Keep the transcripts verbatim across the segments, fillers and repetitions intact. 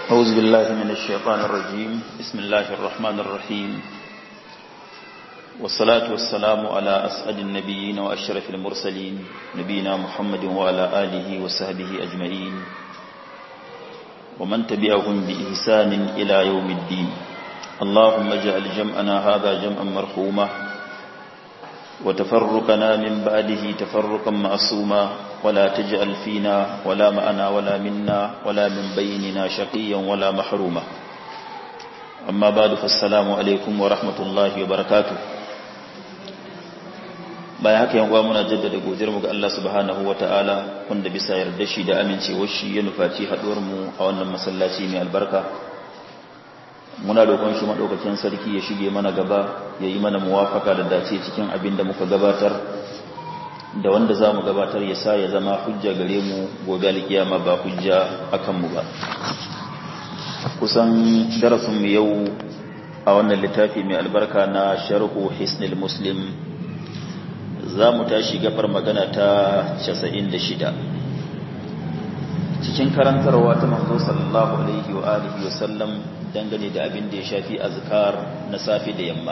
أعوذ بالله من الشيطان الرجيم. بسم الله الرحمن الرحيم، والصلاة والسلام على أسعد النبيين وأشرف المرسلين نبينا محمد وعلى آله وصحبه أجمعين ومن تبعهم بإحسان إلى يوم الدين. اللهم اجعل جمعنا هذا جمعا مرحوما وتفرقنا من بعده تفرقا معصوما ولا تجعل فينا ولا معنا ولا منا ولا من بيننا شقيا ولا محروما. أما بعد فالسلام عليكم ورحمة الله وبركاته. bayan haka yan uwa muna jaddada godiyar mu ga Allah subhanahu wataala wanda bisa yarda shi da amincewar shi ya nufaci haduwar mu a wannan masallaci mai albarka. Muna roƙon shi madaukakin sarki ya shige mana gaba, ya yi mana muwafaka da dace cikin abin da muka gabatar da wanda za mu gabatar, ya sa ya zama hujja gare mu gobe alkiyama ba hujja akan mu ba. Kusan darasin mu yau a wannan littafi mai albarka na Sharhu Hisnul Muslim za mu tashi gafar magana ta casa'in da shida cikin karantarwa ta manzo sallallahu alaihi wa alihi wa sallam dangane da abin da ya shafi azkar na safi da yamma.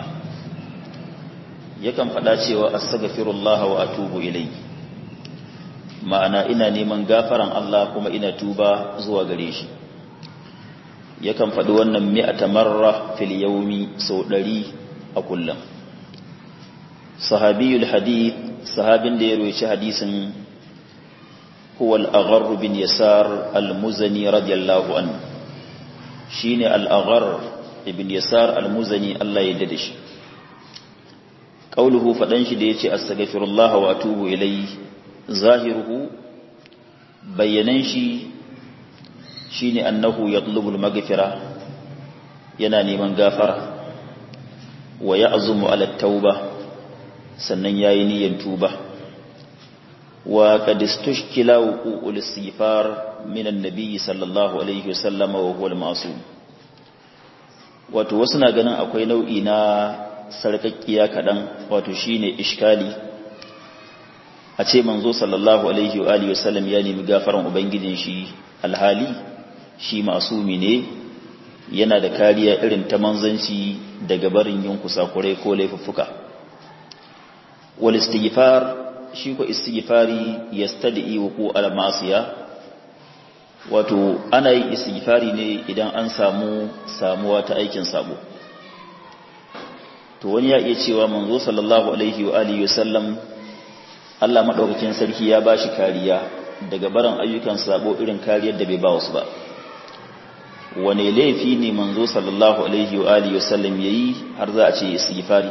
Yakan faɗa cewa astaghfirullah wa atubu ilayhi, ma'ana ina neman gafaran Allah kuma ina tuba zuwa gare shi. Yakan faɗi wannan mi'ata marra fil yawmi, sau ɗari a kullum. Sahabiyul hadith, sahabin da ya roci hadisin huwa al-Agharr bin Yasar al-Muzani radiyallahu anhu, shine al-Agharr ibn Yasar al-Muzani, Allah ya yarda da shi. Qauluhu, fadan shi da yace astaghfirullah wa atubu ilayhi, zahiruhu bayanan shi shine annahu yatlubu al-maghfira, yana neman gafara, wa ya'zumu ala at-tauba, sannan yayi niyyar tuba. Wa qad istushkila wuqul istighfar min an-nabi sallallahu alaihi wasallam wa huwa al-ma'sum. Wato wasu na ganin akwai nau'i na sarkakkiya kadan, wato shine iskali a ce manzo sallallahu alaihi wa alihi wasallam ya nemi gafaran ubangijin shi alhali shi masumi ne, yana da kariya irin ta manzanci daga barin yin kusakurai ko laifuffuka. Wal istighfar, shi ko istighfari yastadi wuqu al ma'siya, wato ana yin istighfari ne idan an samu samuwa ta aikin sabo. To wani ya iya cewa manzo sallallahu alaihi wa alihi wasallam Allah madaukakin sarki ya bashi kariya daga barin ayyukan sabo irin kariyar da bai ba wasu ba. Wane laifi ne manzo sallallahu alaihi wa alihi wasallam yayi har za a ce istighfari?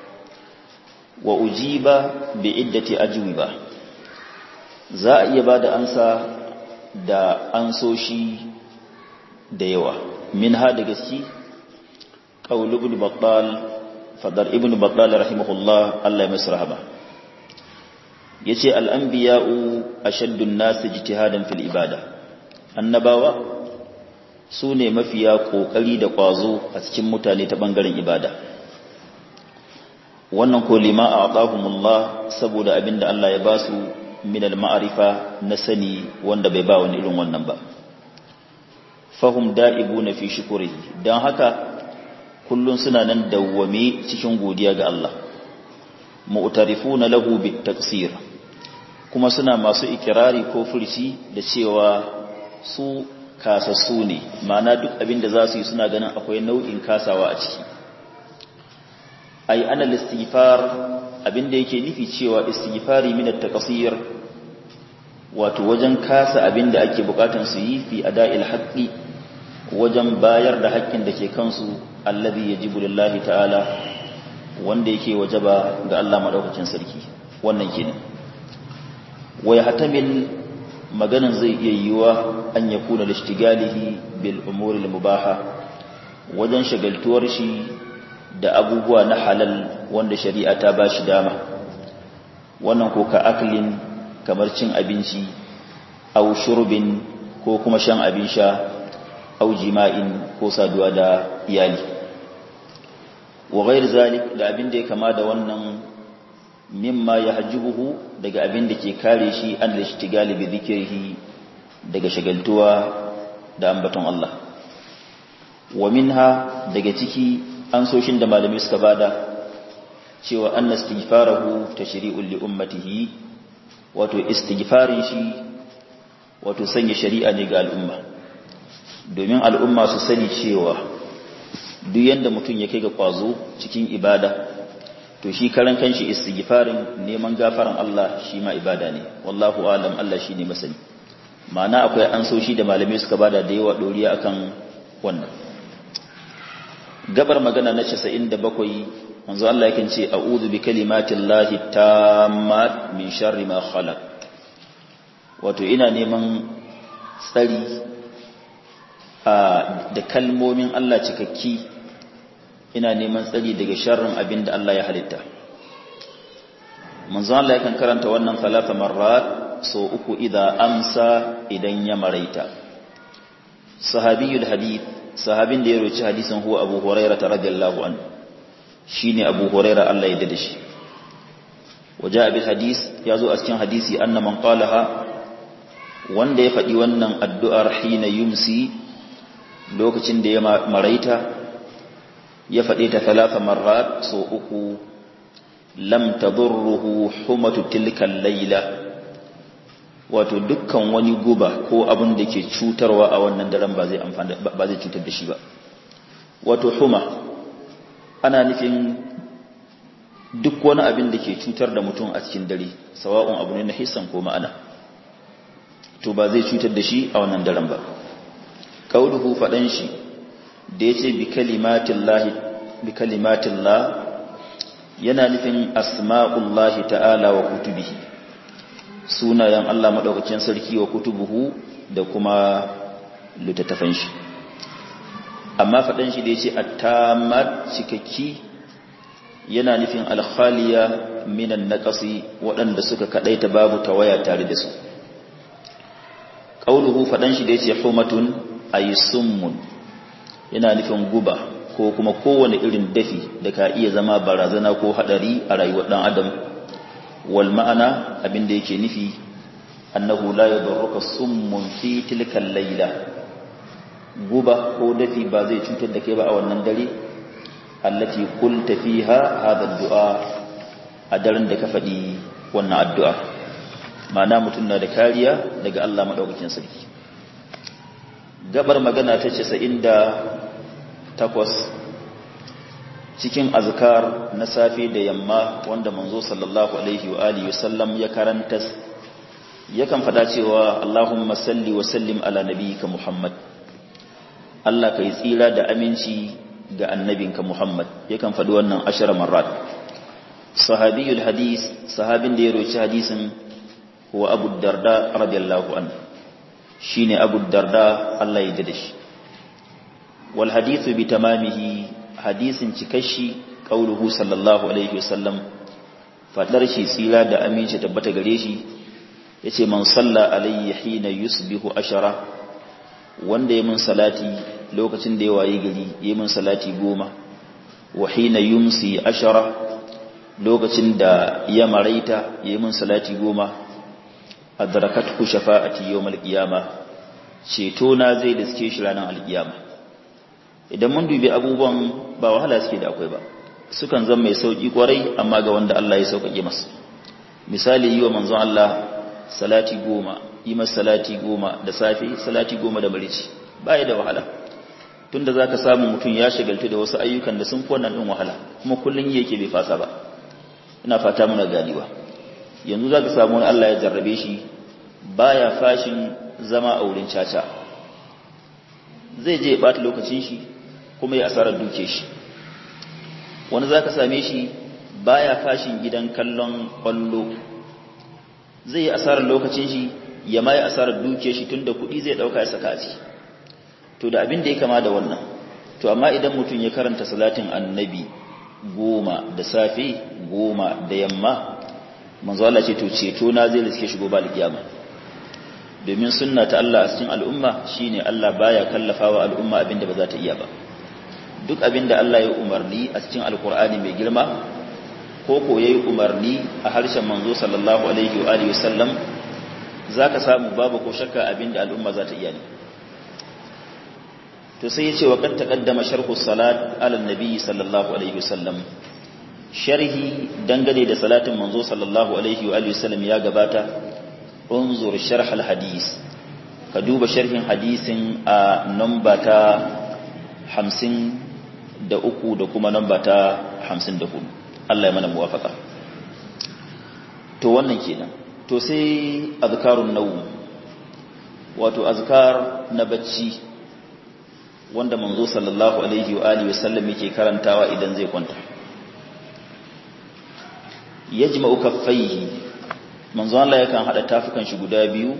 Wa ujiba bi iddati ajwiba, za a iya bada ansa da ansoshi da yawa. Min ha da gaske qaul ibn battal, fadar ibn battal rahimahullah, Allah ya masa rahama, yace al anbiya'u ashaddu an-nas ijtihadan fil ibada. Annabawa su ne mafiya kokari da kwazo a cikin mutane ta bangaren ibada. Wannan ko lima a atahumullah, saboda abinda Allah ya basu min al-ma'rifa na sani wanda bai ba wani irin wannan ba. Fahum da'ibuna fi shukrihi, dan haka kullun suna nan dawwame cikin godiya ga Allah. Mu'tarifuna lahu bit taqsir, kuma suna masu ikirari ko furci da cewa su kasassu ne, ma'ana duk abinda za su yi suna ganin akwai nau'in kasawa a ciki. Ai ana istighfar, abinda yake nufi cewa istighfari min at-taqsir, wato wajen kasa abinda ake bukatun su yi fi ada'il haqqi, wajen bayar da haƙƙin da ke kansu, alladhi yajibu lillahi ta'ala, wanda yake wajaba ga Allah madaukakin sarki. Wannan kenan. Wa yahtamil, maganan zai iya yiwa an yakuna lishtigalihi bil umuri al-mubaha, wajen shagaltuwar shi da abubuwa na halal wanda shari'a ta ba shi dama. Wannan ko ka aklin, kamar cin abinci, au shurbin, ko kuma shan abin sha, au jima'in, ko saduwa da iyali. Wa ghair zalik, da abin da ya kama da wannan, mimma yahjubuhu, daga abin da ke kare shi an lishtigali bi dhikrihi, daga shagaltuwa da ambaton Allah. wa minha daga ciki an soshin da malamai suka bada cewa anna istighfarahu tashri'un li ummatihi, wato istighfarin shi wato sanya shari'a ne ga al'umma, domin al'umma su sani cewa duk yanda mutum ya kai ga kwazo cikin ibada to shi karan kanshi istighfarin neman gafaran Allah shi ma ibada ne. Wallahu alam, Allah shi ne masani. ma'ana akwai an so shi da malamai suka bada da yawa doriya akan wannan. Gabar magana na casa'in da bakwai manzo Allah yake ce a'udhu bi kalimatillahi tammat min sharri ma khalaq, wato ina neman tsari da kalmomin Allah cikakki, ina neman tsari daga sharrin abin da Allah ya halitta. Manzo Allah yakan karanta wannan talata marrat, so uku idan amsa idan ya maraita. Sahabiyul hadith, sahabin da ya roci hadisin huwa Abu Hurairah radhiyallahu anhu, shine Abu Hurairah Allah ya dade shi. Waja bil hadith, yazo a cikin hadisi anna man qalaha, wanda ya faɗi wannan addu'ar hina yumsi, lokacin da ya maraita, ya faɗe ta talata marrat so uku, lam tadurruhu humatu tilkal layla, wato dukkan wani guba ko abin da ke cutarwa a wannan daren ba zai amfana ba zai cutar da shi ba. Wato huma ana nufin duk wani abin da ke cutar da mutum a cikin dare, sawa'un abu ne na hissan ko ma'ana, to ba zai cutar da shi a wannan daren ba. Kauluhu faɗan shi da yace bi kalimatillahi bi kalimatillah, yana nufin asma'ullahi ta'ala wa kutubihi, sunayen Allah madaukakin sarki wa kutubuhu da kuma littattafan shi. Amma faɗan shi da yace at-tammat cikakki, yana nufin al-khaliya minan naqasi, waɗanda suka kadaita babu tawaya tare da su. Qauluhu faɗan shi da yace humatun ay summun, yana nufin guba ko kuma kowane irin dafi da ka iya zama barazana ko hadari a rayuwar dan adam. Wal ma'ana, abinda yake nufi annahu la yadurruka summun fi tilka al-layla, guba ko dafi ba zai cutar da kai ba a wannan dare allati qulta fiha hadha ad-du'a, a daren da ka faɗi wannan addu'a. Ma'ana mutum na da kariya daga Allah madaukakin sarki. Gabar magana ta casa'in da takwas cikin azkar na safe da yamma wanda manzo sallallahu alaihi wa alihi wasallam ya karanta, yakan fada cewa Allahumma salli wa sallim ala nabiyyika Muhammad, Allah kai tsira da aminci ga annabinka Muhammad, yakan fadi wannan ashara marrat. Sahabiyul hadis, sahabin da ya roci hadisin huwa Abu Darda radiyallahu anhu, shine Abu Darda Allah ya dade shi. Wal hadithu bi tamamihi, hadisin cikashi qauluhu sallallahu alaihi wasallam, fadar shi tsira da aminci tabbata gare shi, yace man salla alayya hina yusbihu ashara, wanda yayin mun salati lokacin da ya waye gari yayin mun salati goma, wa hina yumsi ashara, lokacin da ya maraita yayin mun salati goma, adrakathu shafa'ati yawmal qiyamah, ceto na zai daske shi ranar alkiyama. Idan mun dubi abubuwan ba wahala suke da akwai ba, sukan zama mai sauki kwarai, amma ga wanda Allah ya sauƙaƙe masa. Misali, yi wa manzon Allah salati goma, yi masa salati goma da safe, salati goma da marici, ba ya da wahala. Tunda za ka samu mutum ya shagaltu da wasu ayyukan da sun fi wannan ɗin wahala, kuma kullum yake bai fasa ba. Ina fata muna ganiwa. Yanzu za ka samu wani Allah ya jarrabe shi, baya fashin zama a wurin caca, zai je ya ɓata lokacin shi kuma ya asarar duke shi. Wani za ka same shi baya fashin gidan kallon ƙwallo, zai yi asarar lokacin shi ya ma yi asarar duke shi, tun da kuɗi zai ɗauka ya saka a ciki. To da abin da ya kama da wannan, to amma idan mutum ya karanta salatin annabi goma da safe goma da yamma, manzo Allah ce to ceto na zai riske shi gobe alkiyama. Domin sunna ta Allah a cikin al'umma shine Allah baya kallafawa al'umma abinda ba za ta iya ba. Duk abinda Allah ya umarni a cikin alkur'ani mai girma, ko ko yayi umarni a harshen manzo sallallahu alaihi wa alihi wasallam, zaka samu babu ko shakka abinda al'umma za ta iya ne. to sai yace wa qad taqaddama sharhu salat ala nabi sallallahu alaihi wasallam sharhi dangane da salatin manzo sallallahu alaihi wa alihi wasallam ya gabata unzur sharh al hadis ka duba sharhin hadisin a namba ta hamsin da uku da kuma namba ta hamsin da hudu Allah ya mana muwafaka to wannan kenan to sai azkarun nawm wato azkar na bacci wanda manzo sallallahu alaihi wa alihi wasallam yake karantawa idan zai kwanta yajma'u kaffaihi manzo Allah yakan hada tafukan shi guda biyu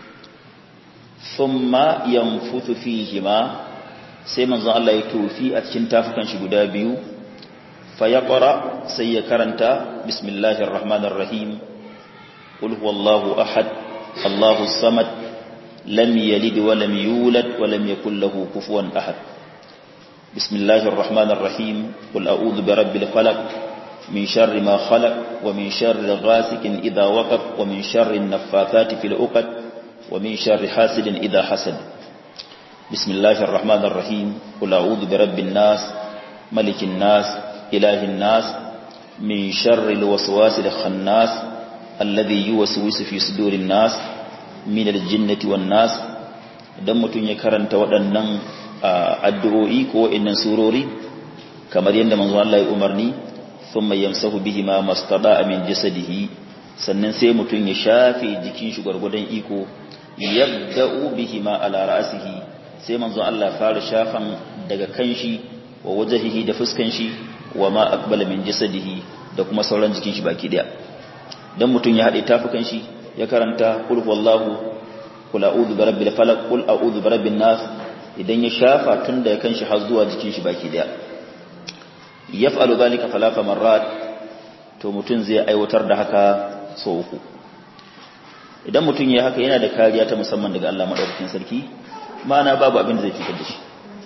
thumma yanfuthu fihima sai manzo Allah ya tofi a cikin tafukan shi guda biyu fa yaqra sai ya karanta bismillahir rahmanir rahim qul huwallahu ahad allahus samad lam yalid wa lam yulad wa lam yakul lahu kufuwan ahad bismillahir rahmanir rahim qul a'udhu birabbil falaq min sharri ma khalaq wa min sharri ghasikin idha waqab wa min sharri an-naffathati fil 'uqad wa min sharri hasidin idha hasad bismillahir rahmanir rahim qul a'udhu birabbin nas malikin nas ilahin nas min sharri al-waswasil khannas alladhi yuwaswisu fi sudurin nas min aljinnati wan nas idan mutun ya karanta waɗannan addu'o'i ko innan surori kamar yadda manzo Allah ya umarni thumma yamsahu bihima mastada min jasadihi sannan sai mutun ya shafe jikin shi gurgudan iko yabda'u bihima ala ra'sihi sai manzo Allah fara shafan daga kanshi wa wajhihi da fuskan shi wa ma aqbala min jasadihi da kuma sauran jikin shi baki daya dan mutun ya hade tafukan shi ya karanta qul huwallahu qul a'udhu birabbil falaq qul a'udhu birabbin nas idan ya shafa tun da kanshi har zuwa jikin shi baki daya yaf'alu dhalika thalatha marrat to mutun zai aiwatar da haka sau uku idan mutun ya haka yana da kariya ta musamman daga Allah madaukakin sarki ma'ana babu abin da zai cutar da shi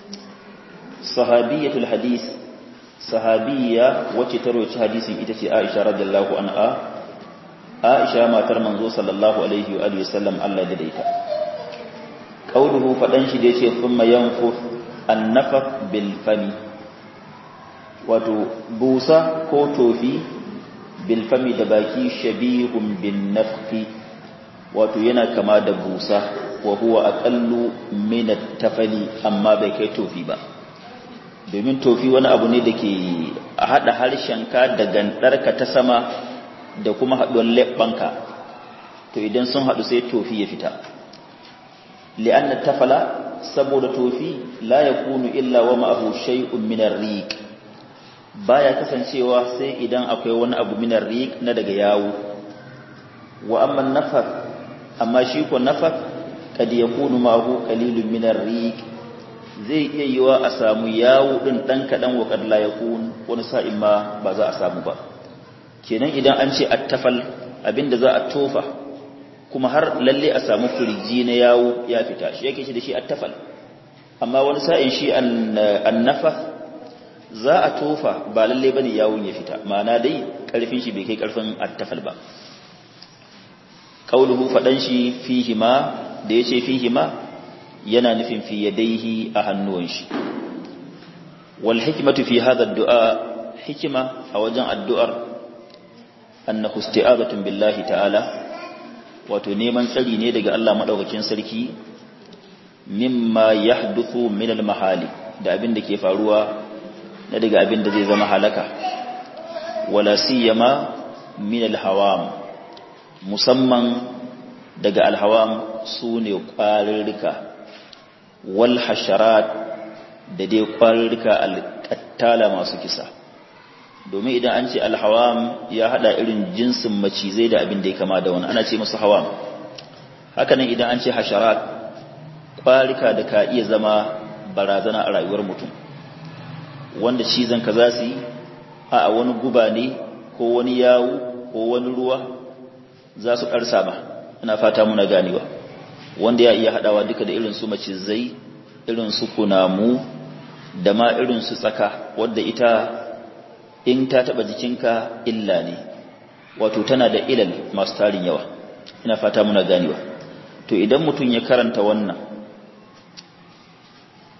sahabiyatul hadis sahabiyya wacce ta rawaita hadisin ita ce Aisha radhiyallahu anha Aisha matar manzo sallallahu alaihi wa alihi wasallam Allah da daita qauluhu fadan shi da yace thumma yanfuf an-nafaq bil fami wato busa ko tofi bil fami da baki shabihun bin nafqi wato yana kama da busa wa huwa aqallu min at-tafali amma bai kai tofi ba domin tofi wani abu ne dake a hada harshenka da gandarka ta sama da kuma haɗuwar leɓɓanka to idan sun haɗu sai tofi ya fita li'anna tafala saboda tofi la yakunu illa wa ma'ahu shay'un min ar-riq baya kasancewa sai idan akwai wani abu min ar-riq na daga yawo wa amma an-nafaq amma shi ko nafaq kad yakunu ma'ahu qalilun min ar-riq zai iya yiwa a samu yawo din dan kadan wa kad la yakun wani sa'in ma ba za a samu ba kenan idan an ce attafal abinda za a tofa kuma har lalle a samu firji na yawo ya fita shi yake shi da shi attafal amma wani sa'in shi annafa za a tofa ba lalle bane yawon ya fita ma'ana dai karfin shi bai kai karfin attafal ba qauluhu fadan shi fihi ma da yace fihi ma yana nufin fi yadayhi a hannuwan shi wal hikmatu fi hadha ad-du'a hikima a wajen addu'ar annahu isti'azatun billahi ta'ala wato neman tsari ne daga Allah madaukakin sarki mimma yahduthu min al-mahali da abin da ke faruwa na daga abin da zai zama halaka wala siyama min al-hawam musamman daga al-hawam sune ƙwarirrika wal hasharat da dai ƙwarirrika al-qattala masu kisa domin idan an ce alhawam ya hada irin jinsin macizai da abin da ya kama da wani ana ce musu hawam hakanan idan an ce hasharat kwarika da ka iya zama barazana a rayuwar mutum wanda cizon ka za su yi a wani guba ne ko wani yawu ko wani ruwa za su karsa ba ina fata muna ganewa wanda ya iya hadawa duka da irin su macizai irin su kunamu da ma irin su tsaka wadda ita in ta taba jikinka illa ne wato tana da ilal masu tarin yawa ina fata muna ganewa to idan mutum ya karanta wannan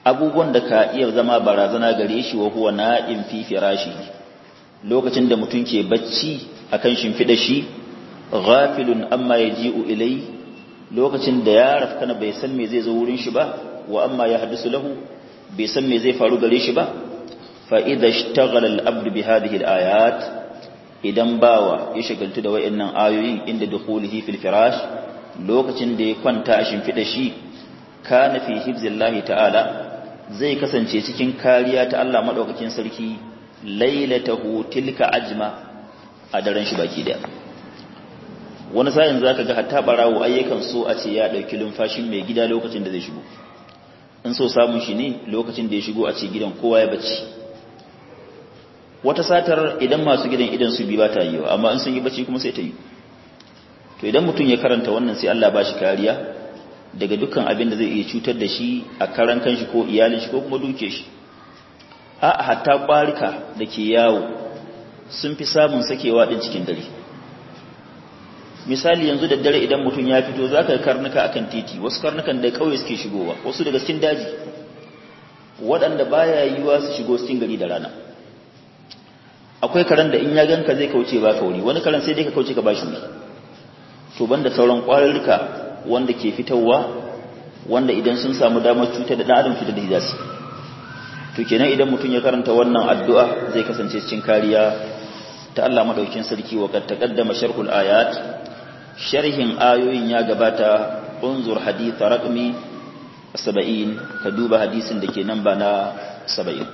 abubuwan da ka iya zama barazana gare shi wa huwa na'im fi firashi lokacin da mutum ke bacci akan shimfida shi ghafilun amma yaji'u ilai lokacin da ya rafkana bai san me zai zo wurin shi ba wa amma ya hadisu lahu bai san me zai faru gare shi ba fa idha ishtaghala al-abd bi hadhihi al-ayat idan bawa ya shagaltu da wayannan ayoyin inda dukhulihi fil firash lokacin da ya kwanta a shimfida shi kana fi hifzillahi ta'ala zai kasance cikin kariya ta Allah madaukakin sarki lailatahu tilka ajma a daren shi baki daya wani sa'in zaka ga hatta barawo ayyukan so a ce ya dauki lumfashin mai gida lokacin da zai shigo in so samun shi ne lokacin da ya shigo a ce gidan kowa ya bacci wata satar idan masu gidan idan su bi ba ta yi amma in sun yi bacci kuma sai ta yi to idan mutum ya karanta wannan sai Allah ba shi kariya daga dukkan abin da zai iya cutar da shi a karan kanshi ko iyalin shi ko kuma duke shi a hatta kwarika da ke yawo sun fi samun sakewa din cikin dare misali yanzu da dare idan mutum ya fito zaka karnuka akan titi wasu karnukan da kauye suke shigowa wasu daga cikin daji waɗanda baya yiwa su shigo cikin gari da rana akwai karan da in ya ganka zai kauce ba kauri wani karan sai dai ka kauce ka bashi ne to banda sauran kwarurruka wanda ke fitowa wanda idan sun samu damar cutar da adam cutar da hijasi to kenan idan mutum ya karanta wannan addu'a zai kasance cikin kariya ta Allah madaukakin sarki wa kad taqaddama sharhul ayat sharhin ayoyin ya gabata unzur hadith raqmi saba'in ka duba hadisin da ke nan ba na saba'in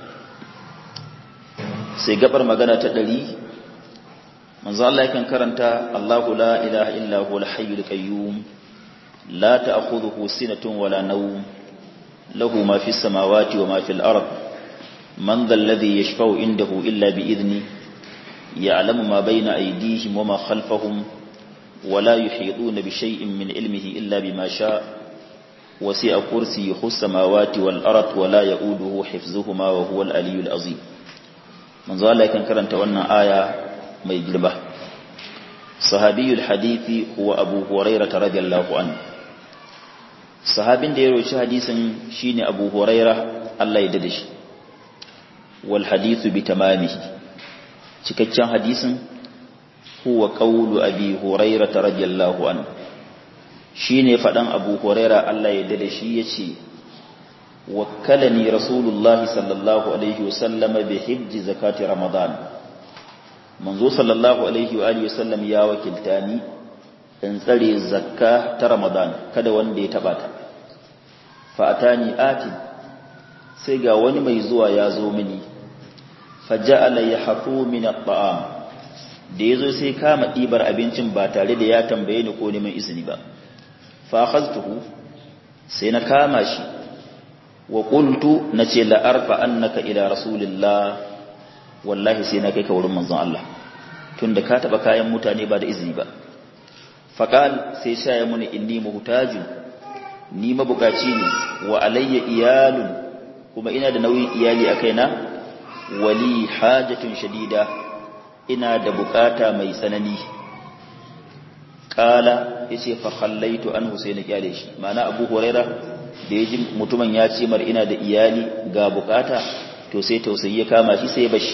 sai gabar magana ta ɗari manzo Allah yakan karanta Allahu la ilaha illa huwal hayyul qayyum la ta'khudhuhu sinatun wala nawm lahu ma fis samawati wa ma fil ard man dhal ladhi yashfa'u indahu illa bi idhni ya'lamu ma bayna aydihim wa ma khalfahum wa la yuhituna bi shay'in min ilmihi illa bima sha'a wasi'a kursiyyuhu as-samawati wal ard wa la ya'uduhu hifdhuhuma wa huwal aliyyul azim manzo Allah yakan karanta wannan aya mai girma sahabiyul hadithi huwa abu hurairah radiyallahu anhu sahabin da ya roci hadisin shine abu hurairah Allah ya dade shi wal hadithu bi tamamihi cikakken hadisin huwa qawlu abi hurairah radiyallahu anhu shine fadan abu hurairah Allah ya dade shi yace wakkalani rasulullahi sallallahu alaihi wasallam bi hijji zakati ramadan manzo sallallahu alaihi wa alihi wasallam ya wakilta ni in tsare zakka ta ramadan kada wanda ya taba ta fa atani ati sai ga wani mai zuwa ya zo mini faja'ala yahfu min at-ta'am da yazo sai kama dibar abincin ba tare da ya tambaye ni ko neman izini ba fa akhadtuhu sai na kama shi wa qultu nace la arfa annaka ila rasulillah wallahi sai na kai ka wurin manzon Allah tunda ka taba kayan mutane ba da izini ba faqal sai shaya muni inni muhtajun ni mabukaci ne wa alayya iyalun kuma ina da nauyin iyali a kaina wali hajatun shadida ina da bukata mai tsanani qala yace fa khallaitu anhu sai na kyale shi ma'ana abu huraira da yaji mutumin ya ce mar ina da iyali ga bukata to sai tausayi ya kama shi sai bashi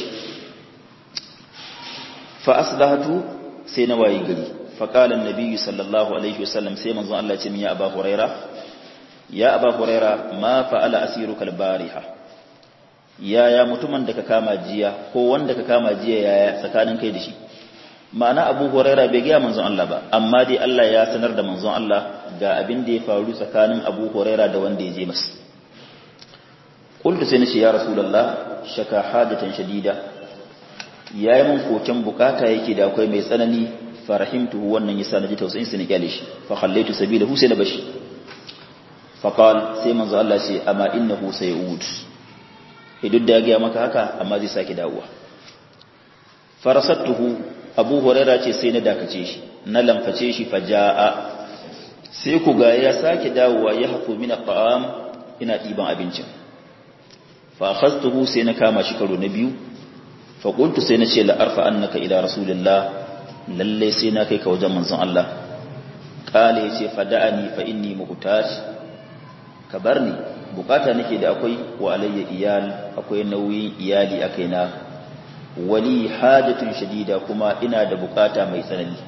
fa aslahatu sai na wayi gari fa qala annabi sallallahu alaihi wasallam sai manzon Allah ya ce min ya Abu Huraira ya Abu Huraira ma fa'ala asiruka al-bariha ya ya mutumin da ka kama jiya ko wanda ka kama jiya yaya tsakanin kai da shi ma'ana Abu Huraira bai ga manzon Allah ba amma dai Allah ya sanar da manzon Allah ga abin da ya faru tsakanin Abu Huraira da wanda ya je masa qultu sai nace ya rasulullah shaka hajatan shadida yayi mun koken bukata yake da akwai mai tsanani farahimtu wannan yasa naji tausayin sai na kyale shi fa khallaitu sabilahu sai na bashi fa qal sai manzo Allah ce amma innahu sayud idan da ga maka haka amma zai saki dawowa farasatuhu Abu Huraira ce sai na dakace shi na lamface shi fajaa sai ku ga ya saki dawowa ya hafu min at'am ina diban abincin fa akhastuhu sai na kama shi karo na biyu fa qultu sai na ce la arfa annaka ila rasulillah lalle sai na kai ka wajen manzon Allah kale yace fa da'ani fa inni muhtaj ka barni bukata nake da akwai wa alayya iyal akwai nauyin iyali a kaina wali hajatun shadida kuma ina da bukata mai tsanani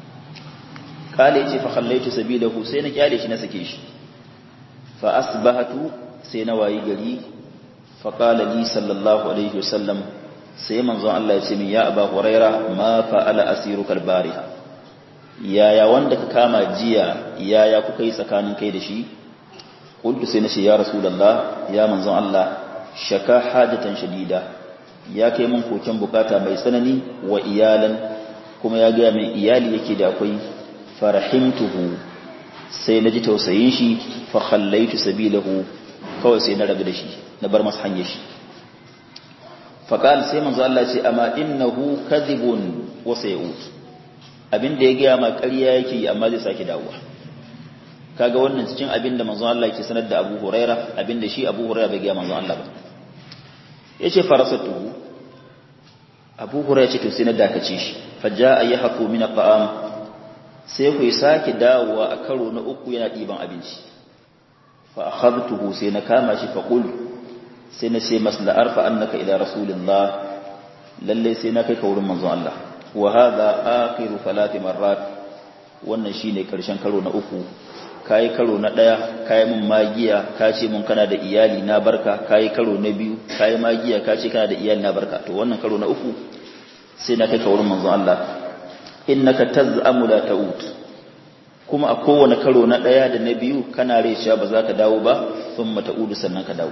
kale yace fa khallaitu sabilahu sai na kyale shi na sake shi fa asbahatu sai na wayi gari fa qala li sallallahu alaihi wasallam sai manzon Allah ya ce min ya aba huraira ma fa'ala asiruka albariha yaya wanda ka kama jiya yaya kuka yi tsakanin kai da shi qultu sai na ce ya rasulullah ya manzon Allah shaka hajatan shadida ya kai mun koken bukata mai tsanani wa iyalan kuma ya ga min iyali yake da akwai farahimtuhu sai naji tausayin shi fa khallaitu sabilahu kawai sai na rabu da shi na bar masa hanyar shi fa qala sai manzo Allah ce amma innahu kadhibun wa sayut abinda ya ga ma ƙarya yake amma zai saki dawowa kaga wannan cikin abinda manzo Allah yake sanar da Abu Huraira abinda shi Abu Huraira bai ga manzo Allah ba yace farasatu Abu Huraira ce to sai na dakace shi fa jaa yahqu min at'am sai ku sake dawowa a karo na uku yana diban abinci fa akhadtuhu sai na kama shi fa qul sai na ce masla arfa annaka ila rasulillah lalle sai na kai ka wurin manzon Allah wa hadha akhiru thalath marrat wannan shine karshen karo na uku kai karo na daya kai mun magiya ka ce mun kana da iyali na barka kai karo na biyu kai magiya ka ce kana da iyali na barka to wannan karo na uku sai na kai ka wurin manzon Allah innaka taz'amu la ta'ud kuma a kowane karo na daya da na biyu kana resha ba za ka dawo ba thumma ta'udu sannan ka dawo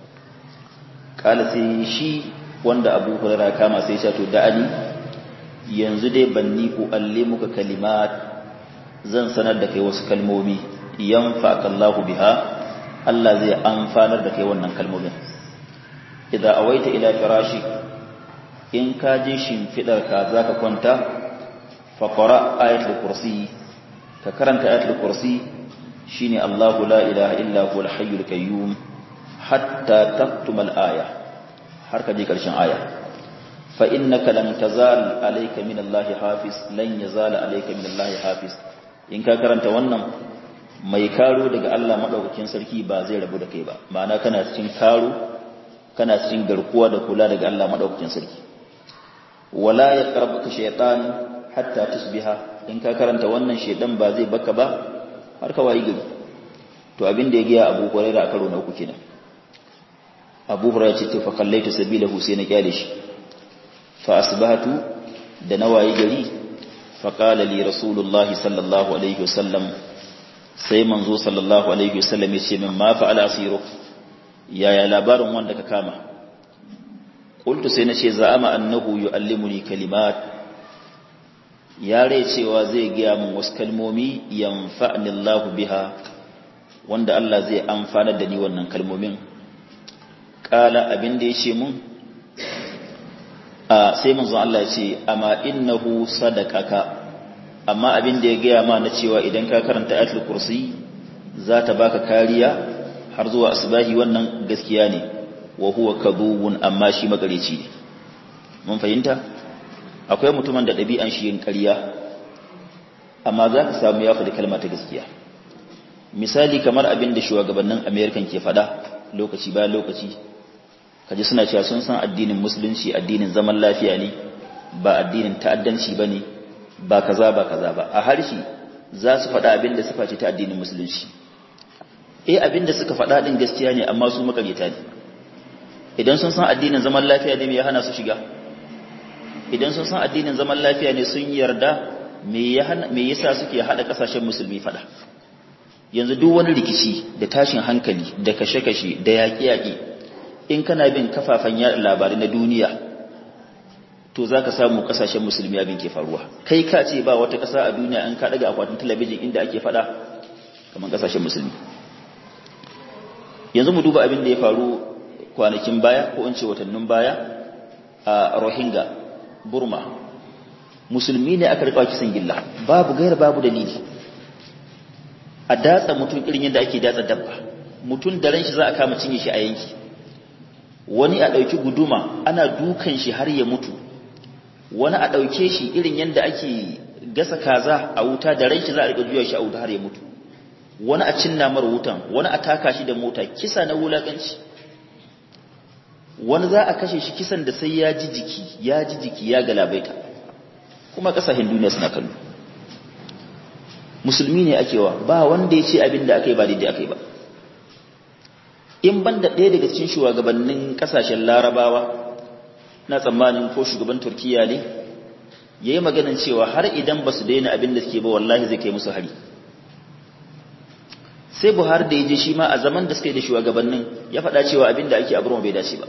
kala sai shi wanda Abu Hurairah kama sai ya to da'ani yanzu dai banni ku allimuka kalimat zan sanar da kai wasu kalmomi yanfa'aka Allahu biha Allah zai amfanar da kai wannan kalmomin idza awaita ila firashi in ka je shimfidar ka zaka kwanta fa qara ayatul kursi ka karanta ayatul kursi shine Allahu la ilaha illa huwal hayyul qayyum hatta taqtumal aya har ka je karshen aya fa innaka lan tazal alayka min Allahi hafiz lan yazal alayka min Allahi hafiz in ka karanta wannan mai karo daga Allah madaukakin sarki ba zai rabu da kai ba ma'ana kana cikin karo kana cikin garkuwa da kula daga Allah madaukakin sarki wala yaqrabuka shaytan hatta tusbiha in ka karanta wannan shedan ba zai baka ba har ka wayi gari to abin da ya ga Abu Hurairah a karo na uku kenan Abu Hurairah ce fa kallaitu sabilahu sai na kyale shi fa asbahatu da nawayi gari fa qala li rasulullahi sallallahu alaihi wasallam sai manzo sallallahu alaihi wasallam ya ce min ma fa'ala asiruk yaya labarin wanda ka kama qultu sai na ce za'ama annahu yu'allimuni kalimat ya rai cewa zai gaya min wasu kalmomi yanfa'ni Allah biha wanda Allah zai amfana da ni wannan kalmomin kala abin da yace mun a sai manzo Allah ya ce amma innahu sadaqaka amma abin da ya gaya ma na cewa idan ka karanta ayatul kursi za ta baka kariya har zuwa asbahi wannan gaskiya ne wa huwa kadhubun amma shi magareci ne mun fahimta akwai mutumin da ɗabi'an shi yin ƙarya amma za ka samu ya faɗi kalma ta gaskiya misali kamar abin da shugabannin amerikan ke faɗa lokaci bayan lokaci kaji suna cewa sun san addinin musulunci addinin zaman lafiya ne ba addinin ta'addanci ba ne ba kaza ba kaza ba a harshe za su faɗa abin da suka ce ta addinin musulunci eh abin da suka faɗa ɗin gaskiya ne amma su makaryata ne idan sun san addinin zaman lafiya ne me ya hana su shiga idan sun san addinin zaman lafiya ne sun yarda me yasa suke hada kasashen musulmi fada yanzu duk wani rikici da tashin hankali da kashe-kashe da yaƙi-yaƙi in kana bin kafafen yaɗa labarai na duniya to zaka samu kasashen musulmi abin ke faruwa kai ka ce ba wata ƙasa a duniya an ka daga akwatin talabijin inda ake fada kamar kasashen musulmi yanzu mu duba abin da ya faru kwanakin baya ko in ce watannin baya a Rohingya Burma musulmi ne aka rika kisan gilla babu gaira babu dalili a datsa mutum irin yadda ake datsa dabba mutum da ran shi za a kama cinye shi a yanki wani a dauki guduma ana dukan shi har ya mutu wani a dauke shi irin yadda ake gasa kaza a wuta da ran shi za a rika juya shi a wuta har ya mutu wani a cinna mar wutan, wani a taka shi da mota, kisa na wulakanci. Wani za a kashe shi kisan da sai ya ji jiki, ya ji jiki ya galabaita. Kuma kasashen duniya suna kallo. Musulmi ne akewa, ba wanda ya ce abin da aka yi ba daidai aka yi ba. In banda ɗaya daga cikin shugabannin kasashen Larabawa, na tsammanin ko shugaban Turkiya ne, ya yi maganin cewa har idan ba su daina abin da suke ba wallahi zai kai musu hari. Sai Buhari da ya je shi ma a zaman da suka yi da shugabannin ya faɗa cewa abin da ake abubuwan bai dace ba.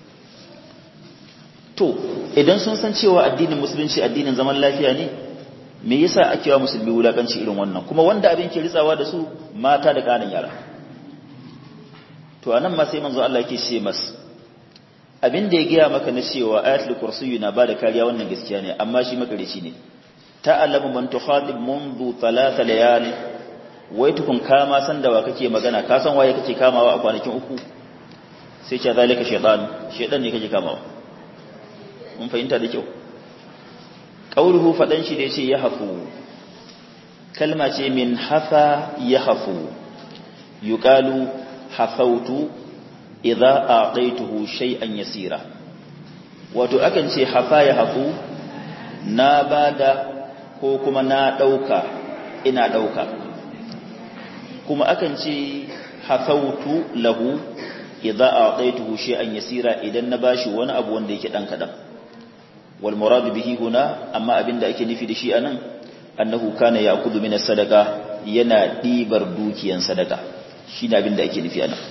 To, idan sun san cewa addinin musulunci addinin zaman lafiya ne, me yasa ake wa musulmi wulakanci irin wannan? Kuma wanda abin ke ritsawa da su mata da ƙananan yara. To, anan ma sai manzo Allah yake ce mas, abin da ya gaya maka na cewa ayatul kursiyyu na bada kariya wannan gaskiya ne, amma shi makarici ne. Ta'lamu man tukhatib منذ ثلاث layali, wai tukun kama san da wa kake magana, ka san waye kake kamawa a kwanakin uku? Sai ce zalika shaytan, shaytan ne kake kamawa. Mun fahimta da kyau. Qauluhu fadan shi da yace yahfu, kalma ce min hafa yahfu, yuqalu hafautu idza a'taituhu shay'an yasira. Wato akan ce hafa yahfu, na bada ko kuma na dauka, ina dauka. Kuma akan ce hafautu lahu idza a'taituhu shay'an yasira, idan na bashi wani abu wanda yake dan kadan. Wal murad bihi huna, amma abinda ake nufi da shi anan, annahu kana ya'khudhu min as-sadaqa, yana dibar dukiyan sadaka. Shine abinda ake nufi anan.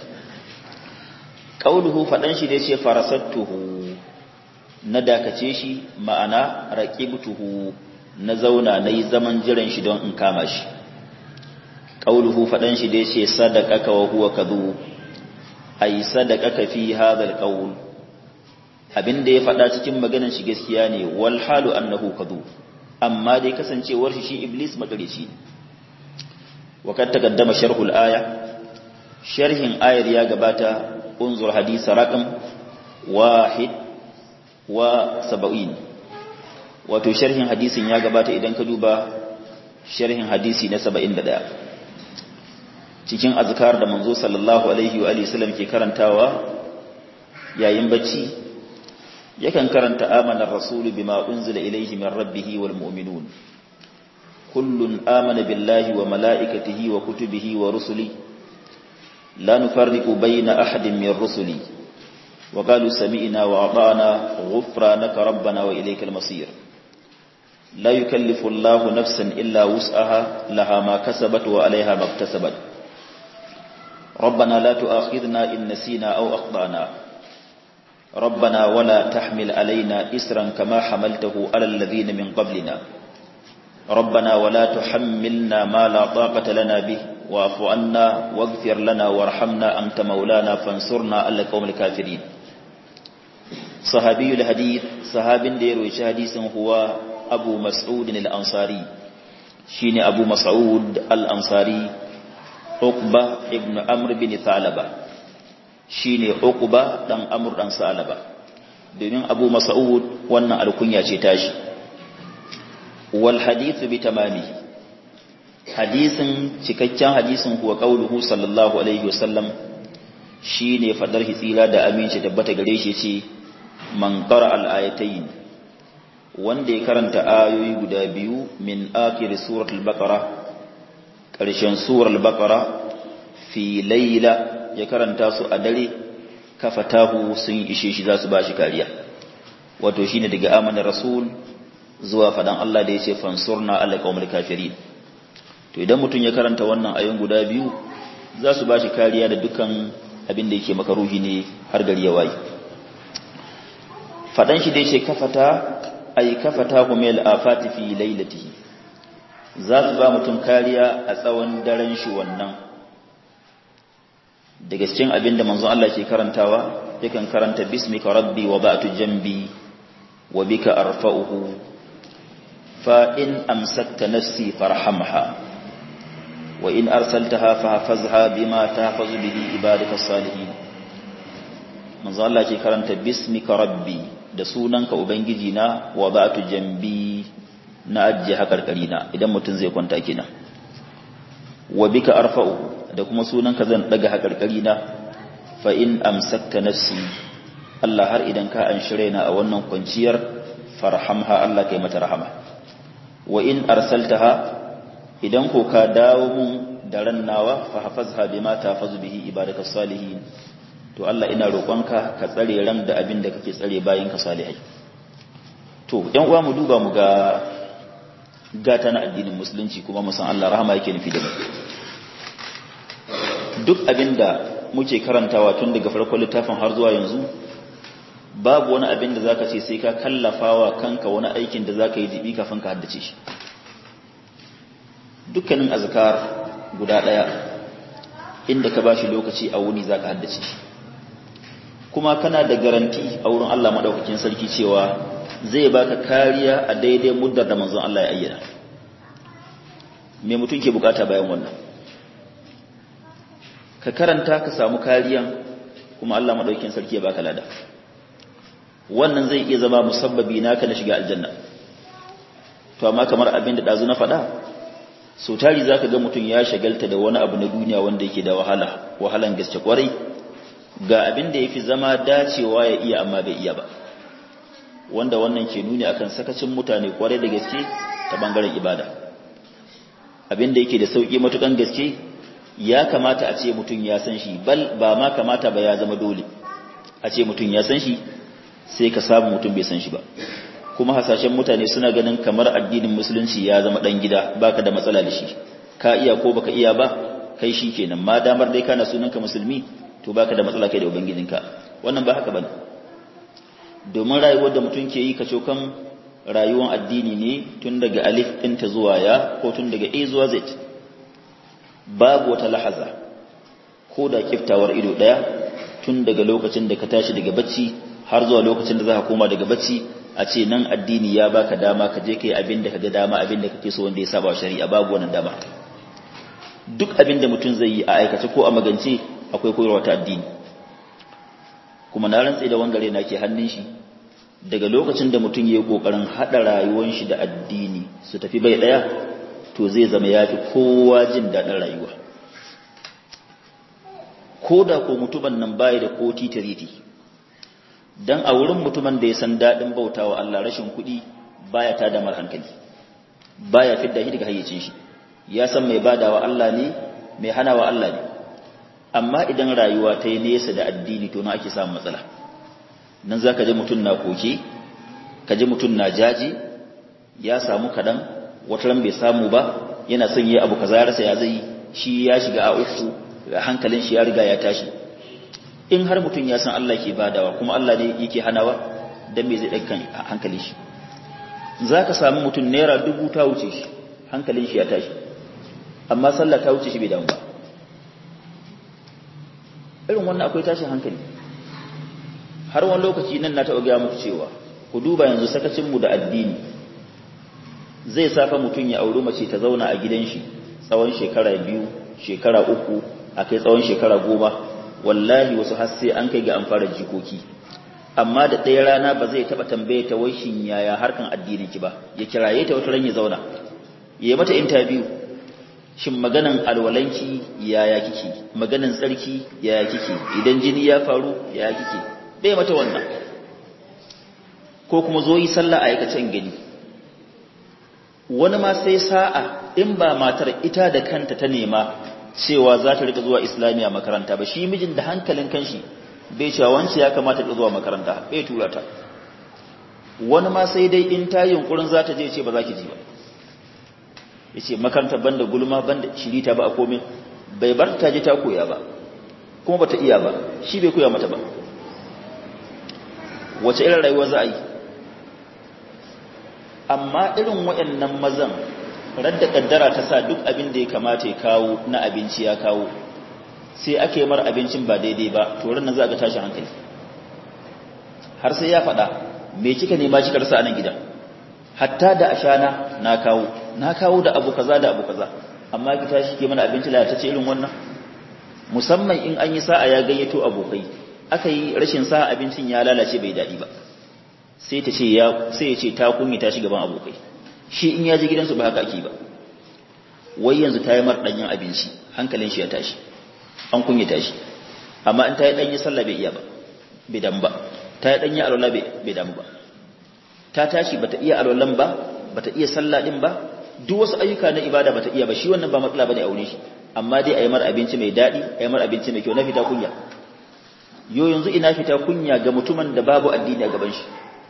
Qauluhu fadan shi da yace farasattuhu, na dakace shi, ma'ana raqibtuhu, na zauna nayi zaman jiran shi don in kama shi. Qauluhu fadan shi da yace sadaqaka wa huwa kadhub, ay sadaqaka fi hadha al-qawl, abinda ya fada cikin maganar shi gaskiya ne, wal halu annahu kadhub, amma dai kasancewar shi shi iblis magarici ne. Wa kad taqaddama sharhul aya, sharhin ayar ya gabata, unzur hadisa raqam wahid wa sab'in, wato sharhin hadisin ya gabata idan ka duba sharhin hadisi na saba'in da ɗaya. Cikin azkar da manzo sallallahu alaihi wa alihi wasallam ke karantawa yayin bacci, yakan karanta amana ar-rasul bima unzila ilayhi min rabbih wal mu'minun kullun amana billahi wa malaikatihi wa kutubihi wa rusuli la nufarriqu bayna ahadin min rusuli wa qalu sami'na wa ata'na ghufranaka rabbana wa ilaykal masir. La yukallifu Allahu nafsan illa wus'aha, laha ma kasabat wa 'alayha ma iktasabat. ربنا لا تؤاخذنا إن نسينا أو أخطأنا ربنا ولا تحمل علينا إسرا كما حملته على الذين من قبلنا ربنا ولا تحملنا ما لا طاقة لنا به واعف عنا واغفر لنا وارحمنا أنت مولانا فانصرنا على القوم الكافرين. صحابي الحديث، صحابي دير حديث هو أبو مسعود الأنصاري، شين أبو مسعود الأنصاري Uqba ibn Amr bin Thalaba, shine Uqba dan Amr dan Thalaba, domin Abu Mas'ud wannan alkunya ce tashi. Wal hadith bi tamami, hadisin cikakken hadisin kuwa qauluhu sallallahu alaihi wasallam, shine fadar hitsira da aminci tabbata gare shi ce, man qara al ayatayn, wanda ya karanta ayoyi guda biyu min akhir suratul baqara, ƙarshen surar al-baqara, fi layla, ya karanta su a dare, kafatahu sun ishe shi za su ba shi kariya. Wato shine daga amanar rasul zuwa fadan Allah da yace fansurna ala qaumil kafirin. To idan mutum ya karanta wannan ayoyin guda biyu, za su ba shi kariya da dukkan abin da yake makaruhi ne har gari ya waye. Fadan shi da yace kafata, ay kafatahu mil afati fi laylatihi, za su ba mutum kariya a tsawon daren shi wannan. Daga cikin abin da manzon Allah ke karantawa, yakan karanta bismika rabbi wa ba'tu jambi wa bika arfa'uhu fa in amsakta nafsi farhamha wa in arsaltaha fahfazha bima tahfazu bihi ibadaka salihin. Manzon Allah ke karanta bismika rabbi, da sunanka ubangiji na, wa ba'tu jambi, na ajiye haƙarƙari na, idan mutum zai kwanta kina. wa bika arfa'u da kuma sunanka zan daga hakarkari na fa in amsakta nafsi Allah har idan ka an shirena a wannan kwanciyar farhamha Allah kai mata rahama wa in arsaltaha idan ko ka dawo mun da rannawa fa hafazha bima tafazu bihi ibadakas salihin to Allah ina roƙonka ka tsare ran da abin da kake tsare bayin ka salihai to ɗan uwa mu duba mu ga gata na addinin musulunci kuma mu san Allah rahama yake nufi da mu duk abinda muke karantawa tun daga farkon littafin har zuwa yanzu babu wani abin da zaka ce sai ka kallafawa kanka wani aikin da zaka yi dibi kafin ka haddace shi dukkanin azkar guda daya inda ka bashi lokaci a wuni zaka haddace shi kuma kana da garanti a wurin Allah madaukakin sarki cewa zai baka kariya a daidai muddar da manzon Allah ya ayyana me mutum ke bukata bayan wannan ka karanta ka samu kariyan kuma Allah madaukakin sarki ya baka lada wannan zai iya zama musabbabi naka na shiga aljanna to amma kamar abin da dazu na faɗa so tari zaka ga mutum ya shagalta da wani abu na duniya wanda yake da wahala wahalan gaske kwarai ga abin da yafi zama dacewa ya iya amma bai iya ba wanda wannan ke nuni akan sakacin mutane kwarai da gaske ta bangaren ibada abin da yake da sauki matukan gaske ya kamata a ce mutum ya san shi bal ba ma kamata ba ya zama dole a ce mutum ya san shi sai ka samu mutum bai san shi ba kuma hasashen mutane suna ganin kamar addinin musulunci ya zama dan gida baka da matsala da shi ka iya ko baka iya ba kai shi kenan ma damar dai kana sunanka musulmi to baka da matsala kai da ubangijinka wannan ba haka bane domin rayuwar da mutum ke yi kacokan rayuwar addini ne tun daga alif ɗinta zuwa ya ko tun daga a zuwa z babu wata lahaza ko da kiftawar ido ɗaya tun daga lokacin da ka tashi daga bacci har zuwa lokacin da za ka koma daga bacci a ce nan addini ya baka dama ka je kai abin da kaga dama abin da kake so wanda ya saba shari'a babu wannan dama duk abin da mutum zai yi a aikace ko a magance akwai koyarwa ta addini kuma na rantsa da wangare na ke hannun shi daga lokacin da mutum yayi kokarin hada rayuwar shi da addini su tafi bai daya to zai zama yafi kowa jin dadin rayuwa koda ko mutumin nan bai da ko titiriti dan a wurin mutumin da ya san dadin bautawa Allah rashin kuɗi baya ta da mar hankali baya fidda shi daga hayyacin shi ya san mai badawa Allah ne mai hanawa Allah ne amma idan rayuwa ta yi nesa da addini to na ake samun matsala nan zaka ji mutun na koke ka ji mutun na jaji ya samu kadan wata ran bai samu ba yana son yi abu kaza rasa ya zai shi ya shiga a uku hankalin shi ya riga ya tashi in har mutum ya san Allah ke badawa kuma Allah ne yake hanawa dan me zai daukan hankalin shi zaka samu mutum naira dubu ta wuce shi hankalin shi ya tashi amma sallah ta wuce shi bai damu ba irin wannan akwai tashin hankali har wani lokaci nan na taɓa gaya muku cewa ku duba yanzu sakacin mu da addini zai safa mutum ya auri mace ta zauna a gidan shi tsawon shekara biyu shekara uku akai tsawon shekara goma wallahi wasu har sai an kai ga an fara jikoki amma da ɗaya rana ba zai taɓa tambaye ta wai shin yaya harkan addinin ki ba ya kiraye ta wata ran ya zauna ya mata interview shin maganan alwalanki yaya kike maganan tsarki yaya kike idan jini ya faru yaya kike bai mata wannan ko kuma zo yi sallah a aikacen gani wani ma sai sa'a in ba matar ita da kanta ta nema cewa za ta rika zuwa islamiya makaranta ba shi mijin da hankalin kanshi bai cewa wance ya kamata ta zuwa makaranta bai tura ta wani ma sai dai in ta yunkurin za ta je ce ba za ki ji ba yace makarantar banda gulma banda shirita ba a komai bai bar ta je ta koya ba kuma bata iya ba shi bai koya mata ba wace irin rayuwa za a yi amma irin waɗannan mazan radda kaddara ta sa duk abin da ya kamata ya kawo na abinci ya kawo sai ake mar abincin ba daidai ba to ran za ga tashin hankali har sai ya faɗa me kika nema kika rasa a nan gidan hatta da ashana na kawo na kawo da abu kaza da abu kaza amma ki tashi ke mana abinci la ta ce irin wannan musamman in an yi sa'a ya gayyato abokai aka yi rashin sa'a abincin ya lalace bai dadi ba sai ta ce ya sai ya ce ta kunyi ta shi gaban abokai shi in ya je gidansu ba haka ake ba wai yanzu ta yi mar danyen abinci hankalin shi ya tashi an kunya tashi amma in ta yi danyen sallah bai iya ba bai damu ba ta yi danyen alwala bai damu ba ta tashi bata iya alwalan ba bata iya sallah din ba duk wasu ayyuka na ibada bata iya ba shi wannan ba matsala bane a wurin shi amma dai ayi mar abinci mai dadi ayi mar abinci mai kyau na fita kunya yo yanzu ina fita kunya ga mutumin da babu addini a gaban shi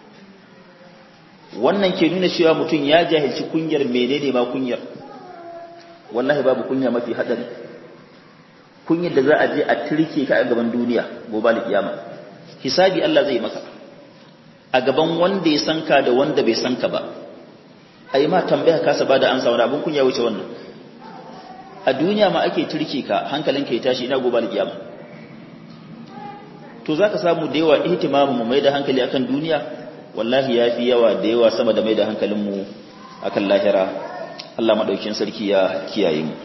wannan ke nuna cewa mutum ya jahilci kunyar menene ma kunyar wallahi babu kunya mafi hadari kunyar da za a je a tirke ka a gaban duniya gobe kiyama hisabi Allah zai maka a gaban wanda ya sanka da wanda bai sanka ba ai ma tambaya kasa bada ansa wani abun kunya wuce wannan a duniya ma ake turke ka hankalinka ya tashi ina gobe kiyama to zaka samu da yawa ihtimamu mu mai da hankali akan duniya wallahi yafi yawa da yawa sama da mai da hankalin mu akan lahira Allah madaukin sarki ya kiyaye mu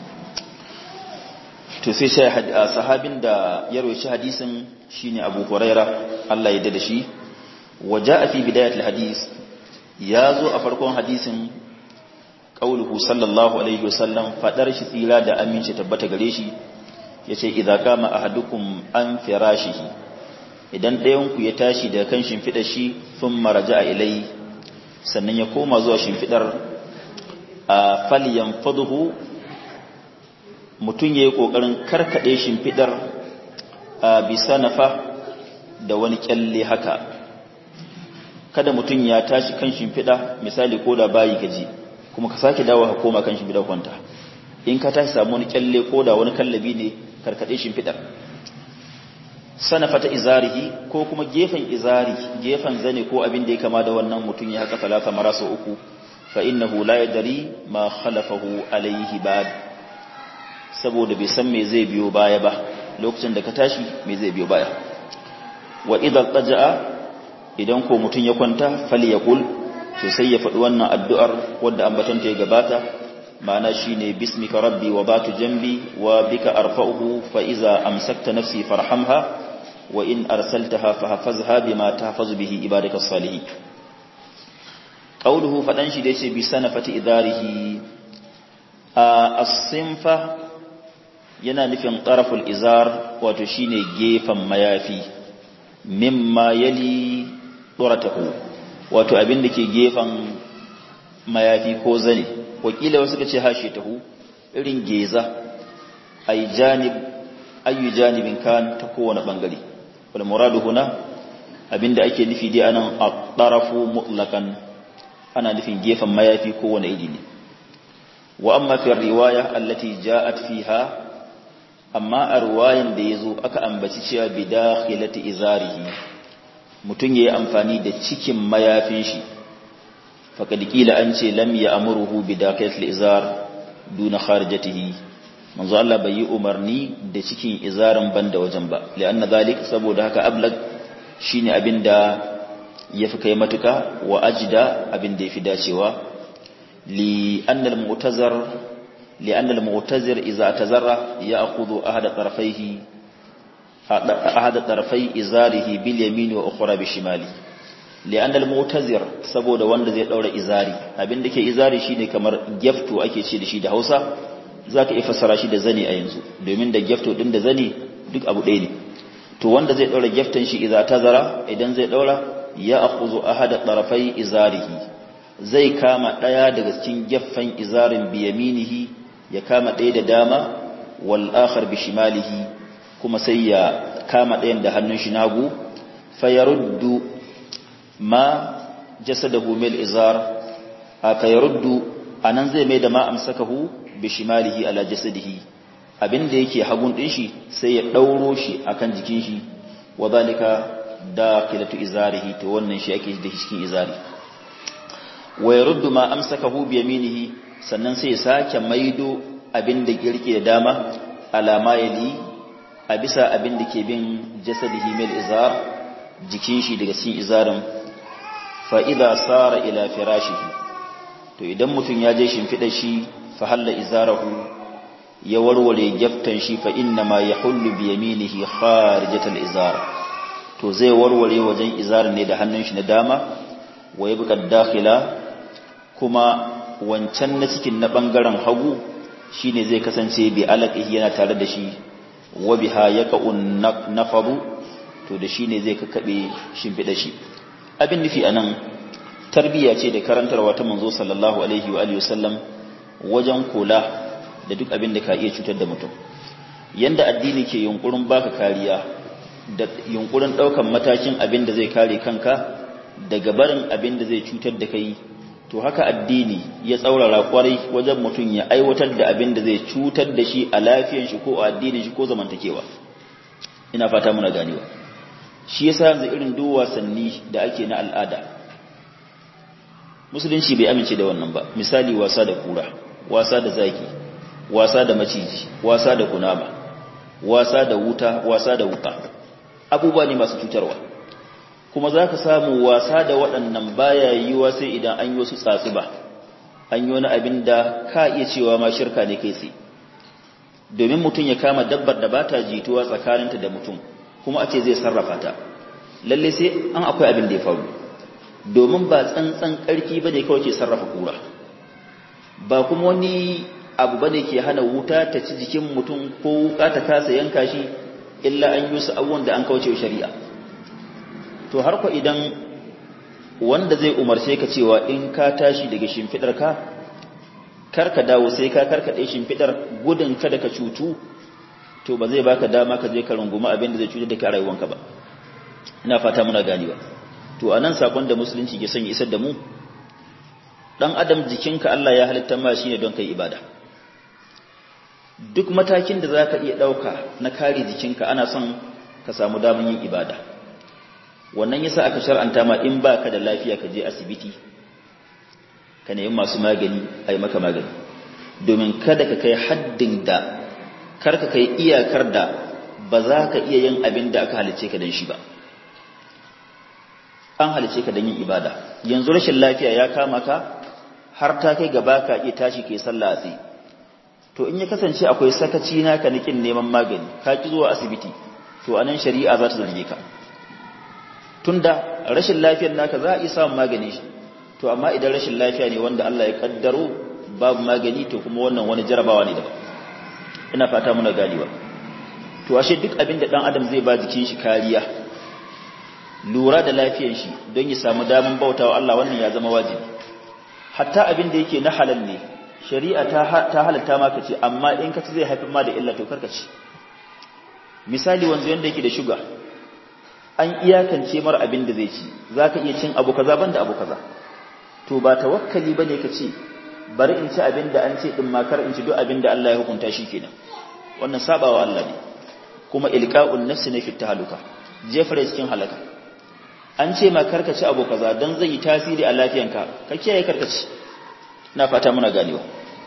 to sai sai sahabin da ya rawaita hadisin shine Abu Huraira Allah ya dade shi waja'a fi bidayatil hadis ya zo a farkon hadisin qauluhu sallallahu alaihi wasallam fadar shi tsira da aminci tabbata gare shi yace idza kama ahadukum an firashihi idan ɗayan ku ya tashi daga kan shimfidar shi thumma raja'a ilai sannan ya koma zuwa shimfidar a falyanfadhu mutun yayi kokarin karkade shimfidar a bisanafa da wani kyalle haka kada mutum ya tashi kan shimfiɗa misali ko da bayi gaji kuma ka sake dawo ka koma kan shimfiɗa kwanta in ka tashi samu wani kyalle ko da wani kallabi ne karkade shimfiɗar sanafata izarihi ko kuma gefen izari gefen zane ko abin da ya kama da wannan mutum ya haka talata marasa uku fa innahu la yadri ma khalafahu alayhi ba'd saboda bai san me zai biyo baya ba lokacin da ka tashi me zai biyo baya wa idan taja'a idan ko mutum ya kwanta falyakul to sai ya faɗi wannan addu'ar wadda ambatanta ya gabata ma'ana shine bismika rabbi wa batu jambi wa bika arfa'uhu fa iza amsakta nafsi farhamha wa in arsaltaha fahfazha bima tahfazu bihi ibadakas salihin qauluhu fadan shi da yace bi sanafati idarihi as-sinfa yana nufin taraful izar wato shine gefan mayafi mimma yali duratahu wato abin da ke gefan mayafi ko zane wakila wasu kace hashe tahu irin geza ay janib ayu janibin kan ta kowane bangare wal muradu huna abinda ake nufi dai anan at-tarafu mutlaqan ana nufin gefan mayafi ko wani iri ne wa amma fi riwaya allati ja'at fiha amma a riwayan da yazo aka ambaci cewa bidakhilati izarihi mutun yayi amfani da cikin mayafin shi faqad qila an ce lam ya'muruhu bidakhilati izar duna kharijatihi manzo Allah bai yi umarni da cikin izarin banda wajen ba li'anna zalik saboda haka ablag shine abinda yafi kai matuka wa ajda abinda yafi dacewa li anna al-mu'tazir li anna al-mu'tazir idza tazarra ya'khudhu ahada tarafayhi ahada tarafai izarihi bil yamin wa ukhra bi shimali li anna al-mu'tazir saboda wanda zai daura izari abinda ke izari shine kamar gefto ake ce da shi da Hausa zaka iya fassara shi da zani a yanzu domin da gefto din da zani duk abu ɗaya ne to wanda zai daura geftan shi idza tazara idan zai daura ya akhuzu ahada tarafai izarihi zai kama daya daga cikin geffan izarin bi yaminihi ya kama daya da dama wal akhar bi shimalihi kuma sai ya kama dayan da hannun shi nagu fayaruddu ma jasadahu mil izar aka yaruddu anan zai mai da ma amsakahu bi shimalihi ala jasadihi abinda yake hagun din shi sai ya dauro shi akan jikin shi wadhalika daqilatu izarihi to wannan shi ake da cikin izari wa yaruddu ma amsakahu bi yaminihi sannan sai ya sake maido abinda yake da dama alama yali a bisa abinda ke bin jasadihi mil izar jikin shi daga cikin izarin fa idza sara ila firashihi to idan mutun ya je shimfidar shi fa halla izarahu ya warware geftan shi fa inna ma yahullu bi yaminihi kharijatal izar to zai warware wajen izar ne da hannun shi na dama wa yabqa dakhila kuma wancan na cikin na bangaren hagu shine zai kasance bi alaqihi yana tare da shi wa biha yaqun nafaru to da shine zai kakkabe shimfida shi abin nufi anan tarbiyya ce da karantarwa ta manzo sallallahu alaihi wa alihi wasallam wajen kula da duk abin da ka iya cutar da mutum yanda addini ke yunkurin baka kariya da yunkurin daukan matakin abin da zai kare kanka daga barin abin da zai cutar da kai to haka addini ya tsaurara kwarai wajen mutum ya aiwatar da abin da zai cutar da shi a lafiyar shi ko a addinin shi ko zamantakewa ina fata muna ganewa shi yasa yanzu irin duk wasanni da ake na al'ada musulunci bai amince da wannan ba misali wasa da kura wasa da zaki wasa da maciji wasa da kunama wasa da wuta wasa da wuka abubuwa ne masu cutarwa kuma za ka samu wasa da waɗannan baya yiwuwa sai idan an yi wasu tsatsi ba an yi wani abin da ka iya cewa ma shirka ne kai tsaye domin mutum ya kama dabbar da ba ta jituwa tsakaninta da mutum kuma a ce zai sarrafa ta lalle sai an akwai abin da ya faru domin ba tsantsan ƙarfi ba ne kawai ke sarrafa kura ba kuma wani abu ba ne ke hana wuta ta ci jikin mutum ko wuka ta kasa yanka shi illa an yi su abubuwan da an kauce shari'a to har ko idan wanda zai umarce ka cewa in ka tashi daga shimfidar ka karka dawo sai ka karkade shimfidar gudun kada ka cutu to ba zai baka dama ka je ka runguma abin da zai cutar da ka rayuwanka ba ina fata muna ganewa to anan sakon da musulunci ke son ya isar da mu dan adam jikinka Allah ya halitta ma shine don kai ibada duk matakin da zaka iya dauka na kare jikinka ana son ka samu damar yin ibada wannan yasa aka shar'anta ma in baka da lafiya ka je asibiti ka nemi masu magani ai maka magani domin kada ka kai haddin da karka kai iyakar da ba za ka iya yin abin da aka halice ka dan shi ba an halice ka dan yin ibada yanzu rashin lafiya ya kama ka har ta kai gaba ka iya tashi kai sallah sai to in ya kasance akwai sakaci naka nikin neman magani ka ki zuwa asibiti to anan shari'a za ta zarge ka tunda rashin lafiyar naka za a iya samun magani shi to amma idan rashin lafiya ne wanda Allah ya kaddaro babu magani to kuma wannan wani jarabawa ne daban ina fata muna ganewa to ashe duk abin da dan adam zai ba jikin shi kariya lura da lafiyar shi don ya samu daman bautawa Allah wannan ya zama wajibi hatta abin da yake na halal ne shari'a ta ta halatta maka ce amma in ka ci zai haifar ma da illa to karka ci misali wanzu yanda yake da shuga an iyakance mar abin da zai ci zaka iya cin abu kaza banda abu kaza to ba tawakkali bane ka ce bari in ci abin da an ce din makar in ci duk abin da Allah ya hukunta shi kenan wannan sabawa Allah ne kuma ilqa'un nafsi ne fi tahaluka jefare cikin halaka an ce ma karka ci abu kaza dan zai yi tasiri a lafiyanka ka kiyaye karka ci ina fata muna ganewa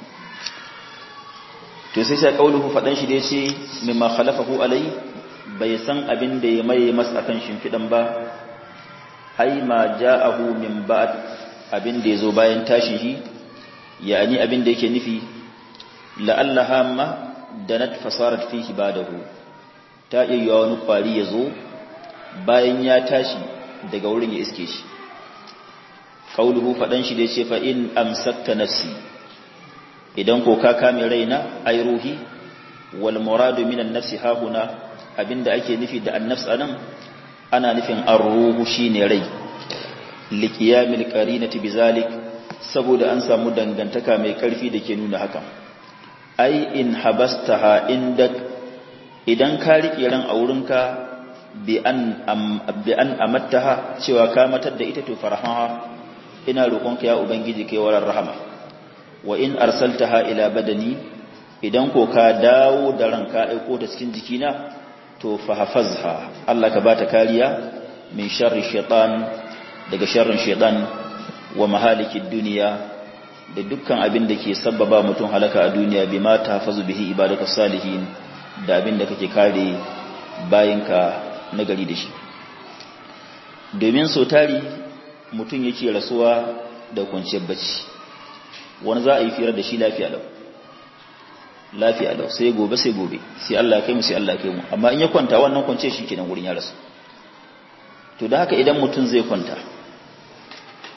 to sai sai kauluhu fadan shi da yace mimma khalafahu alai bai san abin da ya mai masa akan shimfidan ba ai ma ja'ahu min ba'd abin da yazo bayan tashi shi yani abin da yake nufi la'allaha ma danat fasarat fihi badahu ta iya wani kwari yazo bayan ya tashi daga wurin ya iske shi kauluhu fadan shi da yace fa in amsakta nafsi idan ko ka kame raina ay ruhi wal muradu minan nafsi hahuna abinda ake nufi da annafs anan ana nufin ar-ruhu shine rai liqiyamil qarinati bizalik saboda an samu dangantaka mai karfi da ke nuna haka ai in habastaha indak idan ka rike ran a wurinka bi an bi an amattaha cewa ka matar da ita to faraha ina roƙonka ya ubangiji kai warar rahama wa in arsaltaha ila badani idan ko ka dawo da ranka aiko ta cikin jikina to fa hafazha Allah ka bata kariya min sharri shaitan daga sharrin shaitan wa mahalikid dunya da dukkan abin da ke sabbaba mutum halaka a duniya bima tahfazu bihi ibadatus salihin da abin da kake kare bayinka nagari da shi domin so tari mutum yake rasuwa da kwanciyar bacci wani za a yi firar da shi lafiya lau lafiya lau sai gobe sai gobe sai Allah ya kai mu sai Allah ya kai mu amma in ya kwanta wannan kwance shi kenan wurin ya rasu to da haka idan mutum zai kwanta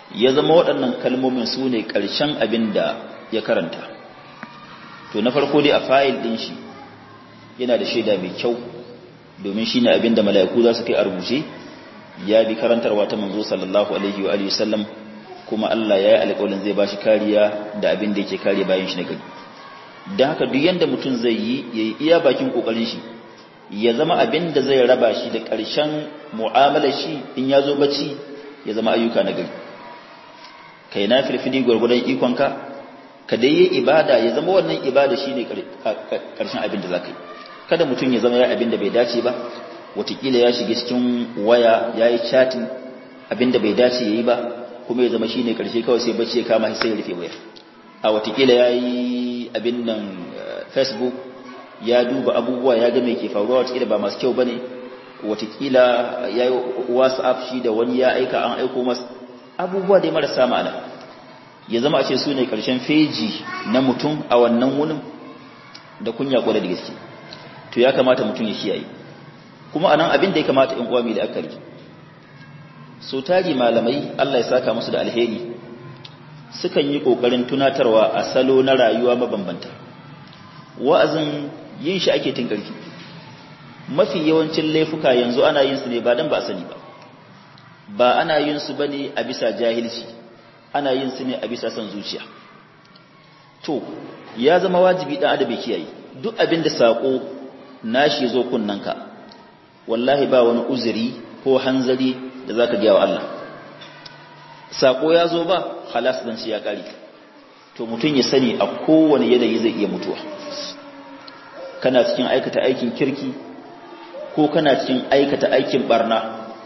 ya zama waɗannan kalmomin su ne ƙarshen abin da ya karanta, to na farko dai a fayil ɗin shi yana da shaida mai kyau, domin shi ne abin da mala'iku za su kai a rubuce, ya bi karantarwa ta manzo sallallahu alaihi wa alihi sallam, kuma Allah ya yi alƙawarin zai ba shi kariya da abin da yake kare bayan shi na gari. Don haka duk yanda mutum zai yi ya yi iya bakin ƙoƙarin shi, ya zama abin da zai raba shi da ƙarshen mu'amalar shi in ya zo bacci ya zama ayyuka na gari. Ka yi na filfili gwargwadon ikonka, ka dai yi ibada ya zama wannan ibada shi ne ƙarshen abin da za ka yi. Kada mutum ya zama ya abin da bai dace ba, watakila ya shiga cikin waya ya yi chatin abin da bai dace ya yi ba, kuma ya zama shi ne ƙarshe kawai sai bacci ya kama sai ya rufe waya. A watakila ya yi abin nan Facebook ya duba abubuwa ya ga mai ke faruwa, watakila ba masu kyau ba ne, watakila ya yi WhatsApp shi da wani ya aika an aiko masu abubuwa dai marasa ma'ana, ya zama a ce su ne ƙarshen feji na mutum a wannan wunin, da kunya kwada da gaske. To ya kamata mutum ya kiyaye. Kuma anan abin da ya kamata in uwa mai la'akari, so tari malamai Allah ya saka musu da alheri sukan yi kokarin tunatarwa a salo na rayuwa mabambanta. Wa'azin yin shi ake tun karfi. Mafi yawancin laifuka yanzu ana yin su ne ba dan ba sani ba, ba ana yin su bane a bisa jahilci, ana yin su ne a bisa son zuciya. To ya zama wajibi dan adabi kiyaye duk abin da sako nashi zo kunnanka, wallahi ba wani uzuri ko hanzari da zaka ga wa Allah. Sako ya zo ba, khalas dan shi ya kare. To mutun ya sani a kowane yanayi zai iya mutuwa. Kana cikin aikata aikin kirki ko kana cikin aikata aikin barna,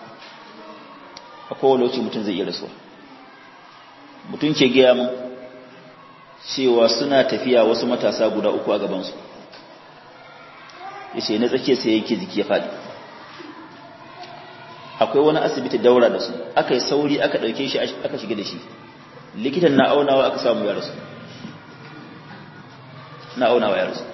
a kowane lokaci mutun zai iya rasuwa. Mutun ke gaya mun cewa suna tafiya wasu matasa guda uku a gabansu, yace na tsake sai yake jiki ya faɗi. Akwai wani asibiti daura da su, aka yi sauri aka ɗauke shi aka shiga da shi, likitan na aunawa aka samu ya rasu, na aunawa ya rasu.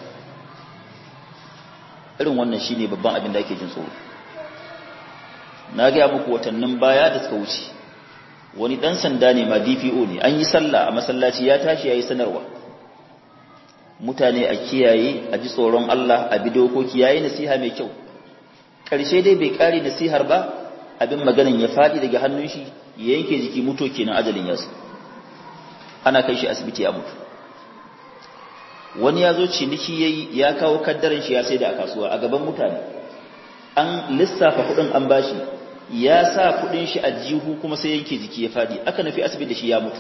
Irin wannan shi ne babban abin da ake jin tsoro. Na gaya muku watannin baya da suka wuce, wani ɗan sanda ne ma D P O ne, an yi sallah a masallaci ya tashi ya yi sanarwa, mutane a kiyaye, a ji tsoron Allah, a bi dokoki, ya yi nasiha mai kyau. Ƙarshe dai bai ƙari nasihar ba, abin maganin ya faɗi daga hannun shi, ya yanke jiki, mutu kenan, ajalin yasu. Ana kai shi asibiti a mutu. Wani ya zo ciniki ya yi, ya kawo kaddaran shi ya sai da a kasuwa a gaban mutane, an lissafa kuɗin an bashi, ya sa kuɗin shi a jihu kuma sai yanke jiki ya faɗi, aka nufi asibiti da shi ya mutu.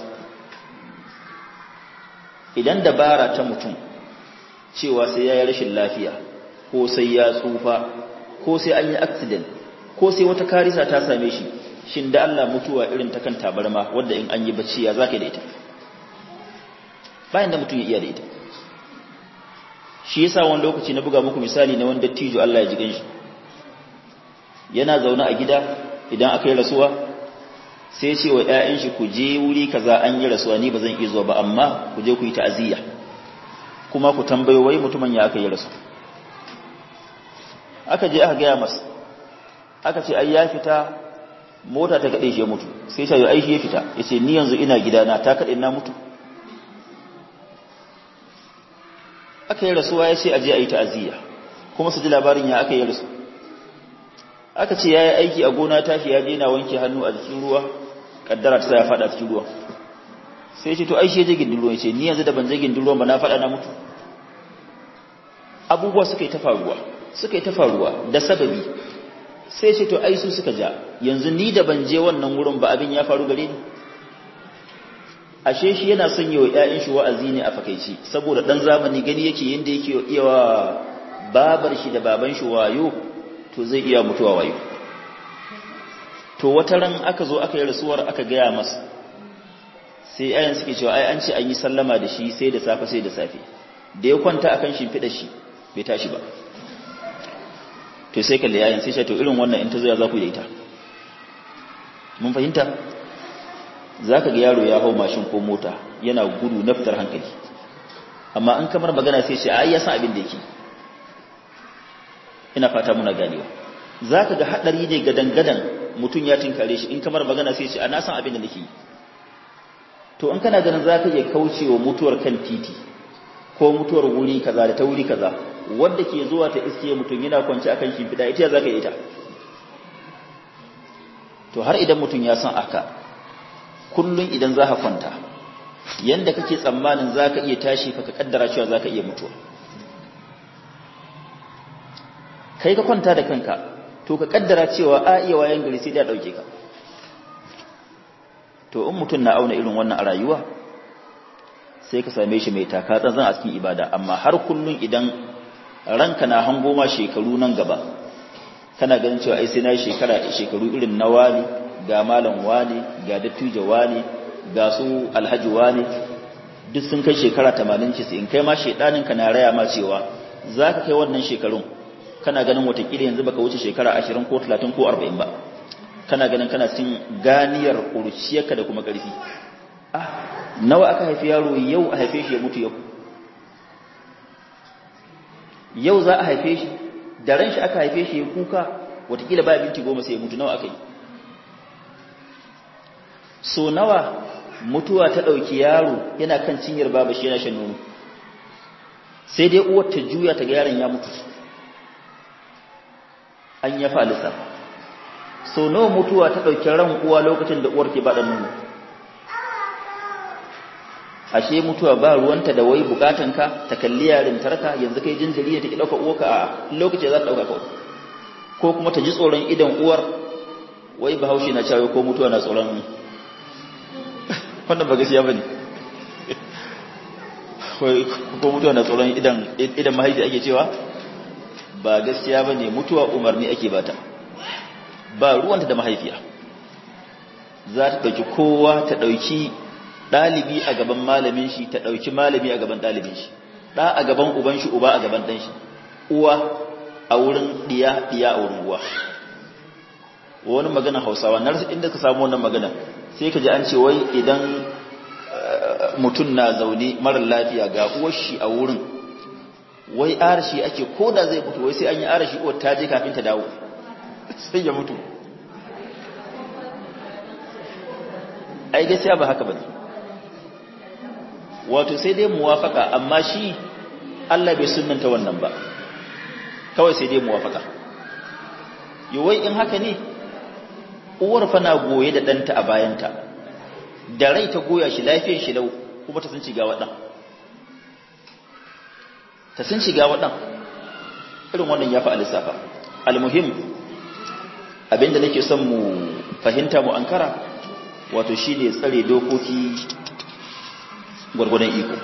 Idan dabara ta mutum cewa sai ya yi rashin lafiya, ko sai ya tsufa, ko sai an yi accident, ko sai wata karisa ta same shi, shin da Allah mutuwa irin ta kan tabarma wadda in an yi bacci ya zaka da ita? Bayan da mutum ya iya da ita. Shi yasa wani lokaci na buga muku misali na wanda dattijo Allah ya ji ganshi, yana zaune a gida idan aka yi rasuwa sai ce wa ƴaƴan shi ku je wuri kaza an yi rasuwa, ni ba zan iya zuwa ba, amma ku je ku yi ta'aziyya kuma ku tambayo wai mutumin ya aka yi rasu. Aka je aka gaya masa, aka ce ai ya fita mota ta kaɗe shi ya mutu, sai shi ai shi ya fita, ya ce ni yanzu ina gidana ta kaɗe na mutu. Aka yi rasuwa ya ce aje a yi ta'aziyya kuma su ji labarin ya aka yi rasu. Aka ce ya yi aiki a gona tashi ya je na wanke hannu a cikin ruwa, kaddara ta sa ya faɗa cikin ruwa. Sai ya ce to ai shi ya je gindin ruwa, ya ce ni yanzu da ban je gindin ruwan ba na faɗa na mutu. Abubuwa suka yi ta faruwa suka yi ta faruwa da sababi. Sai ce to ai su suka ja, yanzu ni da ban je wannan wurin ba abin ya faru gare ni. Ashe shi yana son yi wa ƴaƴan shi wa'azi ne a fakaici, saboda dan zamani gani yake yanda yake iya wa babar shi da baban shi wayo, to zai iya mutuwa wayo. To wata ran aka zo aka yi rasuwar aka gaya masa, sai ƴaƴan suke cewa ai an ce an yi sallama da shi sai da safe sai da safe, da ya kwanta akan shimfiɗar shi bai tashi ba. To sai kalle yayin sai ce to irin wannan in ta zo ya za ku da ita. Mun fahimta? Zaka ga yaro ya hau mashin ko mota yana gudu na fitar hankali, amma an kamar magana sai ce ai ya san abin da yake. Ina fata muna ganewa. Zaka ga hadari ne gadan gadan mutun ya tinkare shi, in kamar magana sai ce a na san abin da nake. to in kana ganin za ka iya kaucewa mutuwar kan titi ko mutuwar wuri kaza da ta wuri kaza wadda ke zuwa ta iske mutum yana kwance akan shimfiɗa ita za ka yi ita to har idan mutum ya san aka kullum idan za ka kwanta yanda kake tsammanin za ka iya tashi fa ka kaddara cewa za ka iya mutuwa kai ka kwanta da kanka to ka kaddara cewa a iya wayan gari sai da dauke ka to in mutum na auna irin wannan a rayuwa sai ka same shi mai taka tsantsan a cikin ibada amma har kullun idan ranka na hango ma shekaru nan gaba kana ganin cewa ai sai na shekara shekaru irin na wani ga malam wani ga dattijo wani ga su alhaji wani duk sun kai shekara tamanin in kai ma shedanin ka na raya ma cewa zaka kai wannan shekarun kana ganin watakila yanzu baka wuce shekara ashirin ko talatin ko arba'in ba kana ganin kana cin ganiyar kurciyarka da kuma ƙarfi ah nawa aka haifi yaro yau a haife shi ya mutu yau yau za a haife shi da ran shi aka haife shi ya kuka watakila baya minti goma sai ya mutu nawa aka yi so nawa mutuwa ta ɗauki yaro yana kan cinyar baba shi yana shan nono sai dai uwar ta juya ta ga yaron ya mutu an ya fa lissafa so nawa mutuwa ta ɗauki ran uwa lokacin da uwar ke baɗa nono ashe mutuwa ba ruwanta da wai bukatanka ta kalli yarin tarka yanzu kai jinjiri ne take ɗauka uwarka a lokacin za ta ɗauka kawai ko kuma ta ji tsoron idan uwar wai bahaushe na cewa ko mutuwa na tsoron wannan ba gaskiya bane wai ko mutuwa na tsoron idan idan mahaifi ake cewa ba gaskiya bane mutuwa umarni ake bata ba ruwanta da mahaifiya za ta ɗauki kowa ta ɗauki ɗalibi a gaban malamin shi ta ɗauki malami a gaban ɗalibin shi ɗa a gaban uban shi uba a gaban ɗan shi uwa a wurin ɗiya ɗiya a wurin uwa wani magana hausawa na rasa inda ka samu wannan magana sai ka ji an ce wai idan mutum na zaune marar lafiya ga uwar shi a wurin wai arashi ake ko da zai mutu wai sai an yi arashi uwar ta je kafin ta dawo sai ya mutu ai gaskiya ba haka bane wato sai dai muwafaka amma shi Allah bai sunnanta wannan ba kawai sai dai muwafaka wai in haka ne uwar fa na goye da danta a bayanta da rai ta goya shi lafiyar shi lau kuma ta sun shiga wadan ta sun shiga wadan irin wannan ya fa alisafa almuhim abinda nake son mu fahimta mu ankara wato shine tsare dokoki gurgurdan iko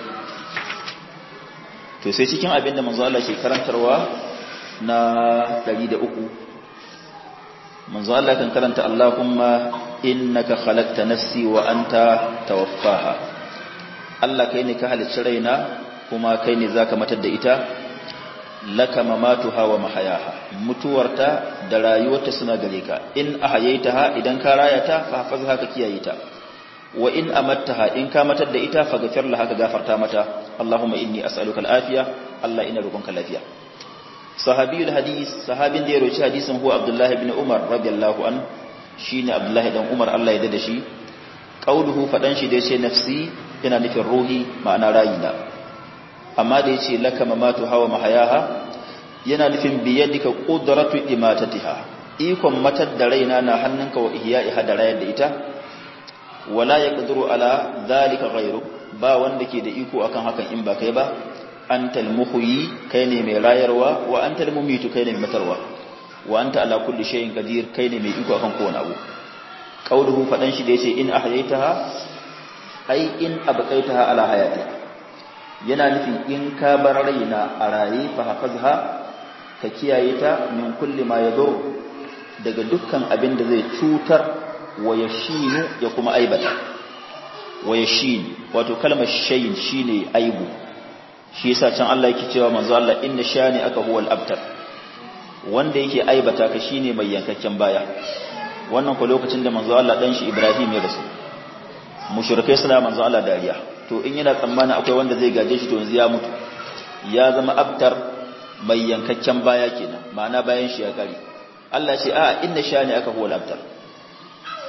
to sai cikin abinda manzo Allah ke karantarwa na ɗari da uku manzo Allah kan karanta Allahumma innaka khalaqta nafsi wa anta tawaffaha Allah kai ne ka halicci raina kuma kai ne zaka matar da ita laka mamatuha wa mahayaha mutuwarta da rayuwarta suna gare ka in ahayaitaha idan ka rayata fa hafazha ka kiyaye ta wa in amattaha in ka matar da ita fa gafir laha ka gafarta mata Allahumma inni as'aluka al-afiya Allah ina roƙonka lafiya sahabiyul hadis sahabin da ya roci hadisin huwa Abdullah ibn Umar radiyallahu an shine Abdullah dan Umar Allah ya dade shi qauluhu fadan shi da yace nafsi yana nufin ruhi ma'ana rayina amma da yace laka mamatu hawa mahayaha yana nufin biyadika qudratu imatatiha ikon matar da raina na hannunka wa ihya'iha da rayar da ita wala yaqdiru ala zalika ghayru ba wanda ke da iko akan hakan in ba kai ba antal muhyi kai ne mai rayarwa wa antal mumitu kai ne mai matarwa wa anta ala kulli shay'in qadir kai ne mai iko akan kowane abu qauluhu fadan shi da yace in ahyaitaha ai in abqaitaha ala hayati yana nufin in ka bar raina a rayi fa hafazha ka kiyaye ta min kulli ma yadur daga dukkan abin da zai cutar wa yashinu ya kuma aibata wa yashin wato kalmar shayin shine aibu shi yasa can Allah yake cewa manzo Allah inna shani aka huwal abtar wanda yake aibata ka shine mai yankakken baya wannan ko lokacin da manzo Allah dan shi Ibrahim ya rasu mushrikai suna manzo Allah dariya to in yana tsammani akwai wanda zai gaje shi to yanzu ya mutu ya zama abtar mai yankakken baya kenan ma'ana bayan shi ya kare Allah ce a inna shani aka huwal abtar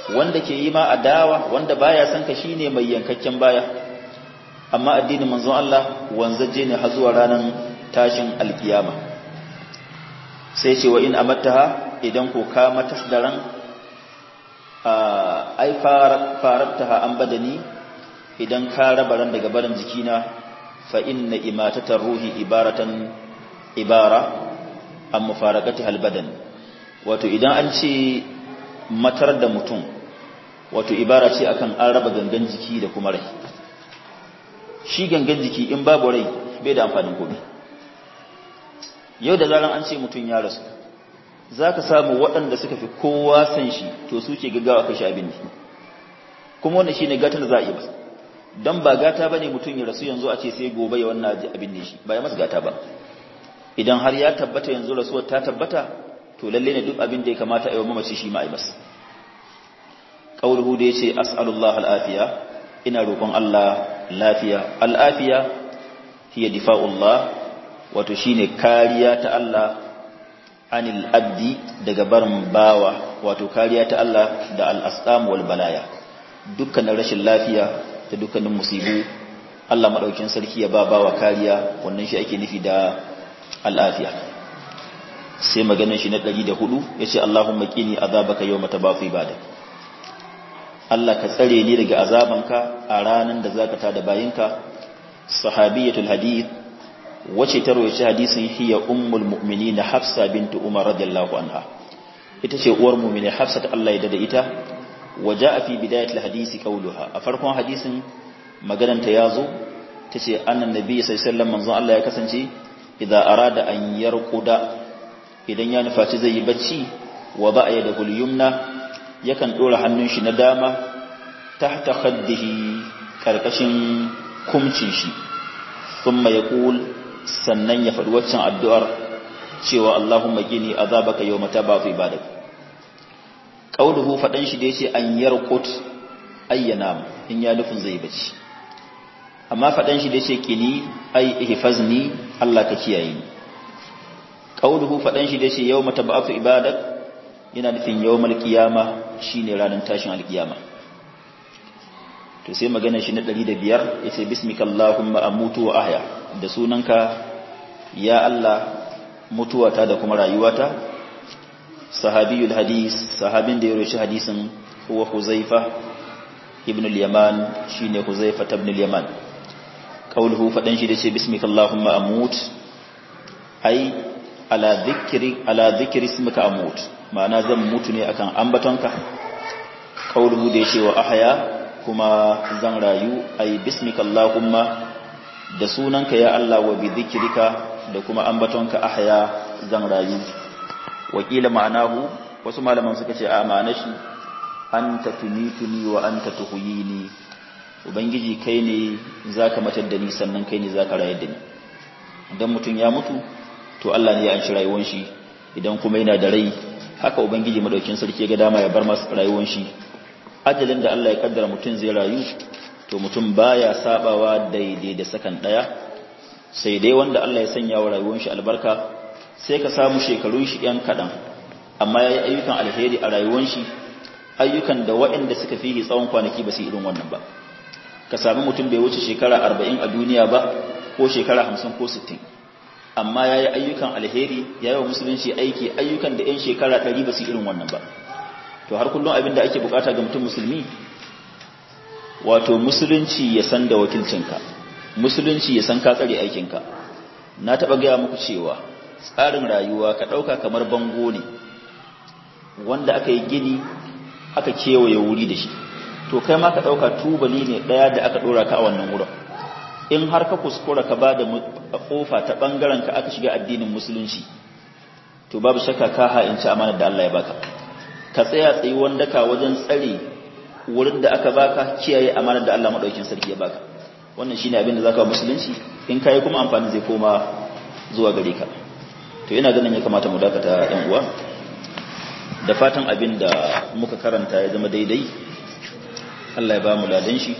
wanda ke yi ma adawa wanda baya san ka shine mai yankakken baya amma addinin manzon Allah wanzaje ne har zuwa ranar tashin alkiyama sai ce wa in amattaha idan ko ka matas da ran ai farabtaha an badani idan ka raba ran daga barin jikina fa inna imatatar ruhi ibaratan ibara an mufaraqati halbadan wato idan an ce matar da mutum wato ibara ce akan an raba gangan jiki da kuma rai shi gangan jiki in babu rai bai da amfanin komai yau da zaran an ce mutum ya rasu zaka samu waɗanda suka fi kowa san shi to suke gaggawa kai shi abin ne kuma wannan shine gatan da za a yi ba dan ba gata bane mutum ya rasu yanzu a ce sai gobe ya wannan abin ne shi ba ya masa gata ba idan har ya tabbata yanzu rasuwar ta tabbata to lalle ne duk abin da ya kamata a yi wa mamaci shi ma a yi masa qauluhu da yace as'alullah al'afiya ina roƙon Allah lafiya al'afiya hiya difa'ullah wato shine kariya ta Allah anil abdi daga barin bawa wato kariya ta Allah da al-asqam wal balaya dukkanin rashin lafiya da dukkanin musibu Allah madaukin sarki ya ba bawa kariya wannan shi ake nufi da al'afiya sai maganar shi na ɗari da hudu yace Allahumma qini azabaka yawma tabafu ibadak Allah ka tsare ni daga azabanka a ranan da zaka tada bayinka sahabiyatul hadith wace ta rawaye hadisin hiya ummul mu'minin Hafsa bint Umar radiyallahu anha ita ce uwar mu'mini Hafsa ta Allah ya dada ita waja'a fi bidayatil hadisi qawluha a farkon hadisin maganar ta yazo tace annan nabi sallallahu alaihi wasallam manzon Allah ya kasance idza arada an yarquda idan ya nufaci zai yi bacci wa ba'a yadahu al-yumna yakan dora hannun shi na dama tahta khaddihi karkashin kumcin shi thumma yaqul sannan ya faɗi waccan addu'ar cewa Allahumma qini azabaka yawma tabafu ibadak qauluhu fadan shi da yace an yarqut ayyanam in ya nufin zai bacci amma fadan shi da yace qini ay ihfazni Allah ka kiyaye ni qauluhu fadan shi da yace yawma tabafu ibadak yana nufin yawmal qiyama shine ranar tashin alqiyama to sai magana shi na ɗari da biyar yace bismikallahumma amutu wa ahya da sunanka ya Allah mutuwata da kuma rayuwata sahabiyul hadis sahabin da ya rawaita hadisin huwa Huzaifa ibn al-Yaman shine Huzaifa ibn al-Yaman qauluhu fadan shi da ce bismikallahumma amut ai ala dhikri ala dhikri ismika amut ma'ana zan mutu ne akan ambatonka qauluhu da yace wa ahya kuma zan rayu ai bismikallahumma da sunanka ya Allah wa bi dhikrika da kuma ambatonka ahya zan rayu wakila ma'anahu wasu malaman suka ce a ma'anar shi anta tunituni wa anta tuhyini ubangiji kai ne zaka matar da ni sannan kai ne zaka rayar da ni idan mutum ya mutu to Allah ne ya anshi rayuwar shi idan kuma yana da rai haka ubangiji madaukin sarki ga dama ya bar masa rayuwar shi ajalin da Allah ya kaddara mutum zai rayu to mutum baya sabawa daidai da sakan daya sai dai wanda Allah ya sanya wa rayuwar shi albarka sai ka samu shekarun shi yan kadan amma yayi ayyukan alheri a rayuwar shi ayyukan da waɗanda suka fihi tsawon kwanaki ba su irin wannan ba ka sami mutum bai wuce shekara arba'in a duniya ba ko shekara hamsin ko sittin amma yayi ayyukan alheri yayi wa musulunci aiki ayyukan da yan shekara ɗari ba su irin wannan ba to har kullum abin da ake bukata ga mutum musulmi wato musulunci ya san da wakilcinka musulunci ya san ka tsare aikinka na taba gaya muku cewa tsarin rayuwa ka dauka kamar bango ne wanda aka yi gini aka kewaye wuri da shi to kai ma ka dauka tubali ne daya da aka dora ka a wannan wurin in har ka kuskura ka bada kofa ta bangaren ka aka shiga addinin musulunci to babu shakka ka ha'inci amanar da Allah ya baka ka tsaya tsayi wanda ka wajen tsare wurin da aka baka kiyaye amanar da Allah madaukakin sarki ya baka wannan shine abin da zaka musulunci in kai kuma amfani zai koma zuwa gare ka to ina ganin ya kamata mu dakata ɗan uwa da fatan abin da muka karanta ya zama daidai Allah ya ba mu ladan shi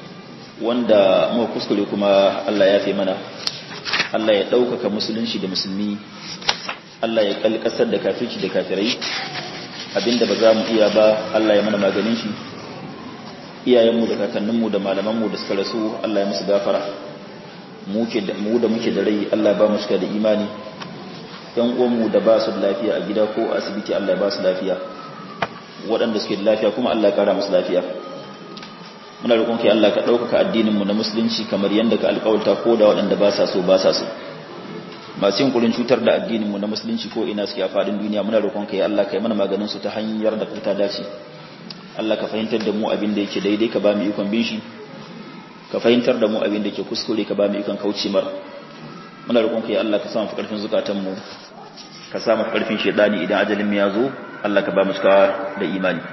wanda muka kuskure kuma Allah ya fi mana Allah ya ɗaukaka musulunci da musulmi Allah ya kalkasar da kafirci da kafirai abinda ba za mu iya ba Allah ya mana maganin shi, iyayenmu da kakanninmu da malamanmu da suka rasu Allah ya musu gafara, mu da muke da rai Allah ba mu cika da imani, yan uwanmu da ba su da lafiya a gida ko asibiti Allah ya ba su lafiya, waɗanda suke da lafiya kuma Allah ya kara musu lafiya. Muna roƙon kai Allah ka ɗaukaka addininmu na musulunci kamar yadda ka alƙawarta ko da waɗanda ba sa so ba sa so, masu yin kurin cutar da addininmu na musulunci ko ina suke a faɗin duniya muna roƙon kai Allah ka yi mana maganin su ta hanyar da ta dace. Allah ka fahimtar da mu abin da yake daidai ka ba mu ikon bin shi, ka fahimtar da mu abin da yake kuskure ka ba mu ikon kauce mar. Muna roƙon kai Allah ka sa mu fi ƙarfin zukatanmu, ka sa mu fi ƙarfin shedani idan ajalin mu ya zo, Allah ka ba mu cikawa da imani.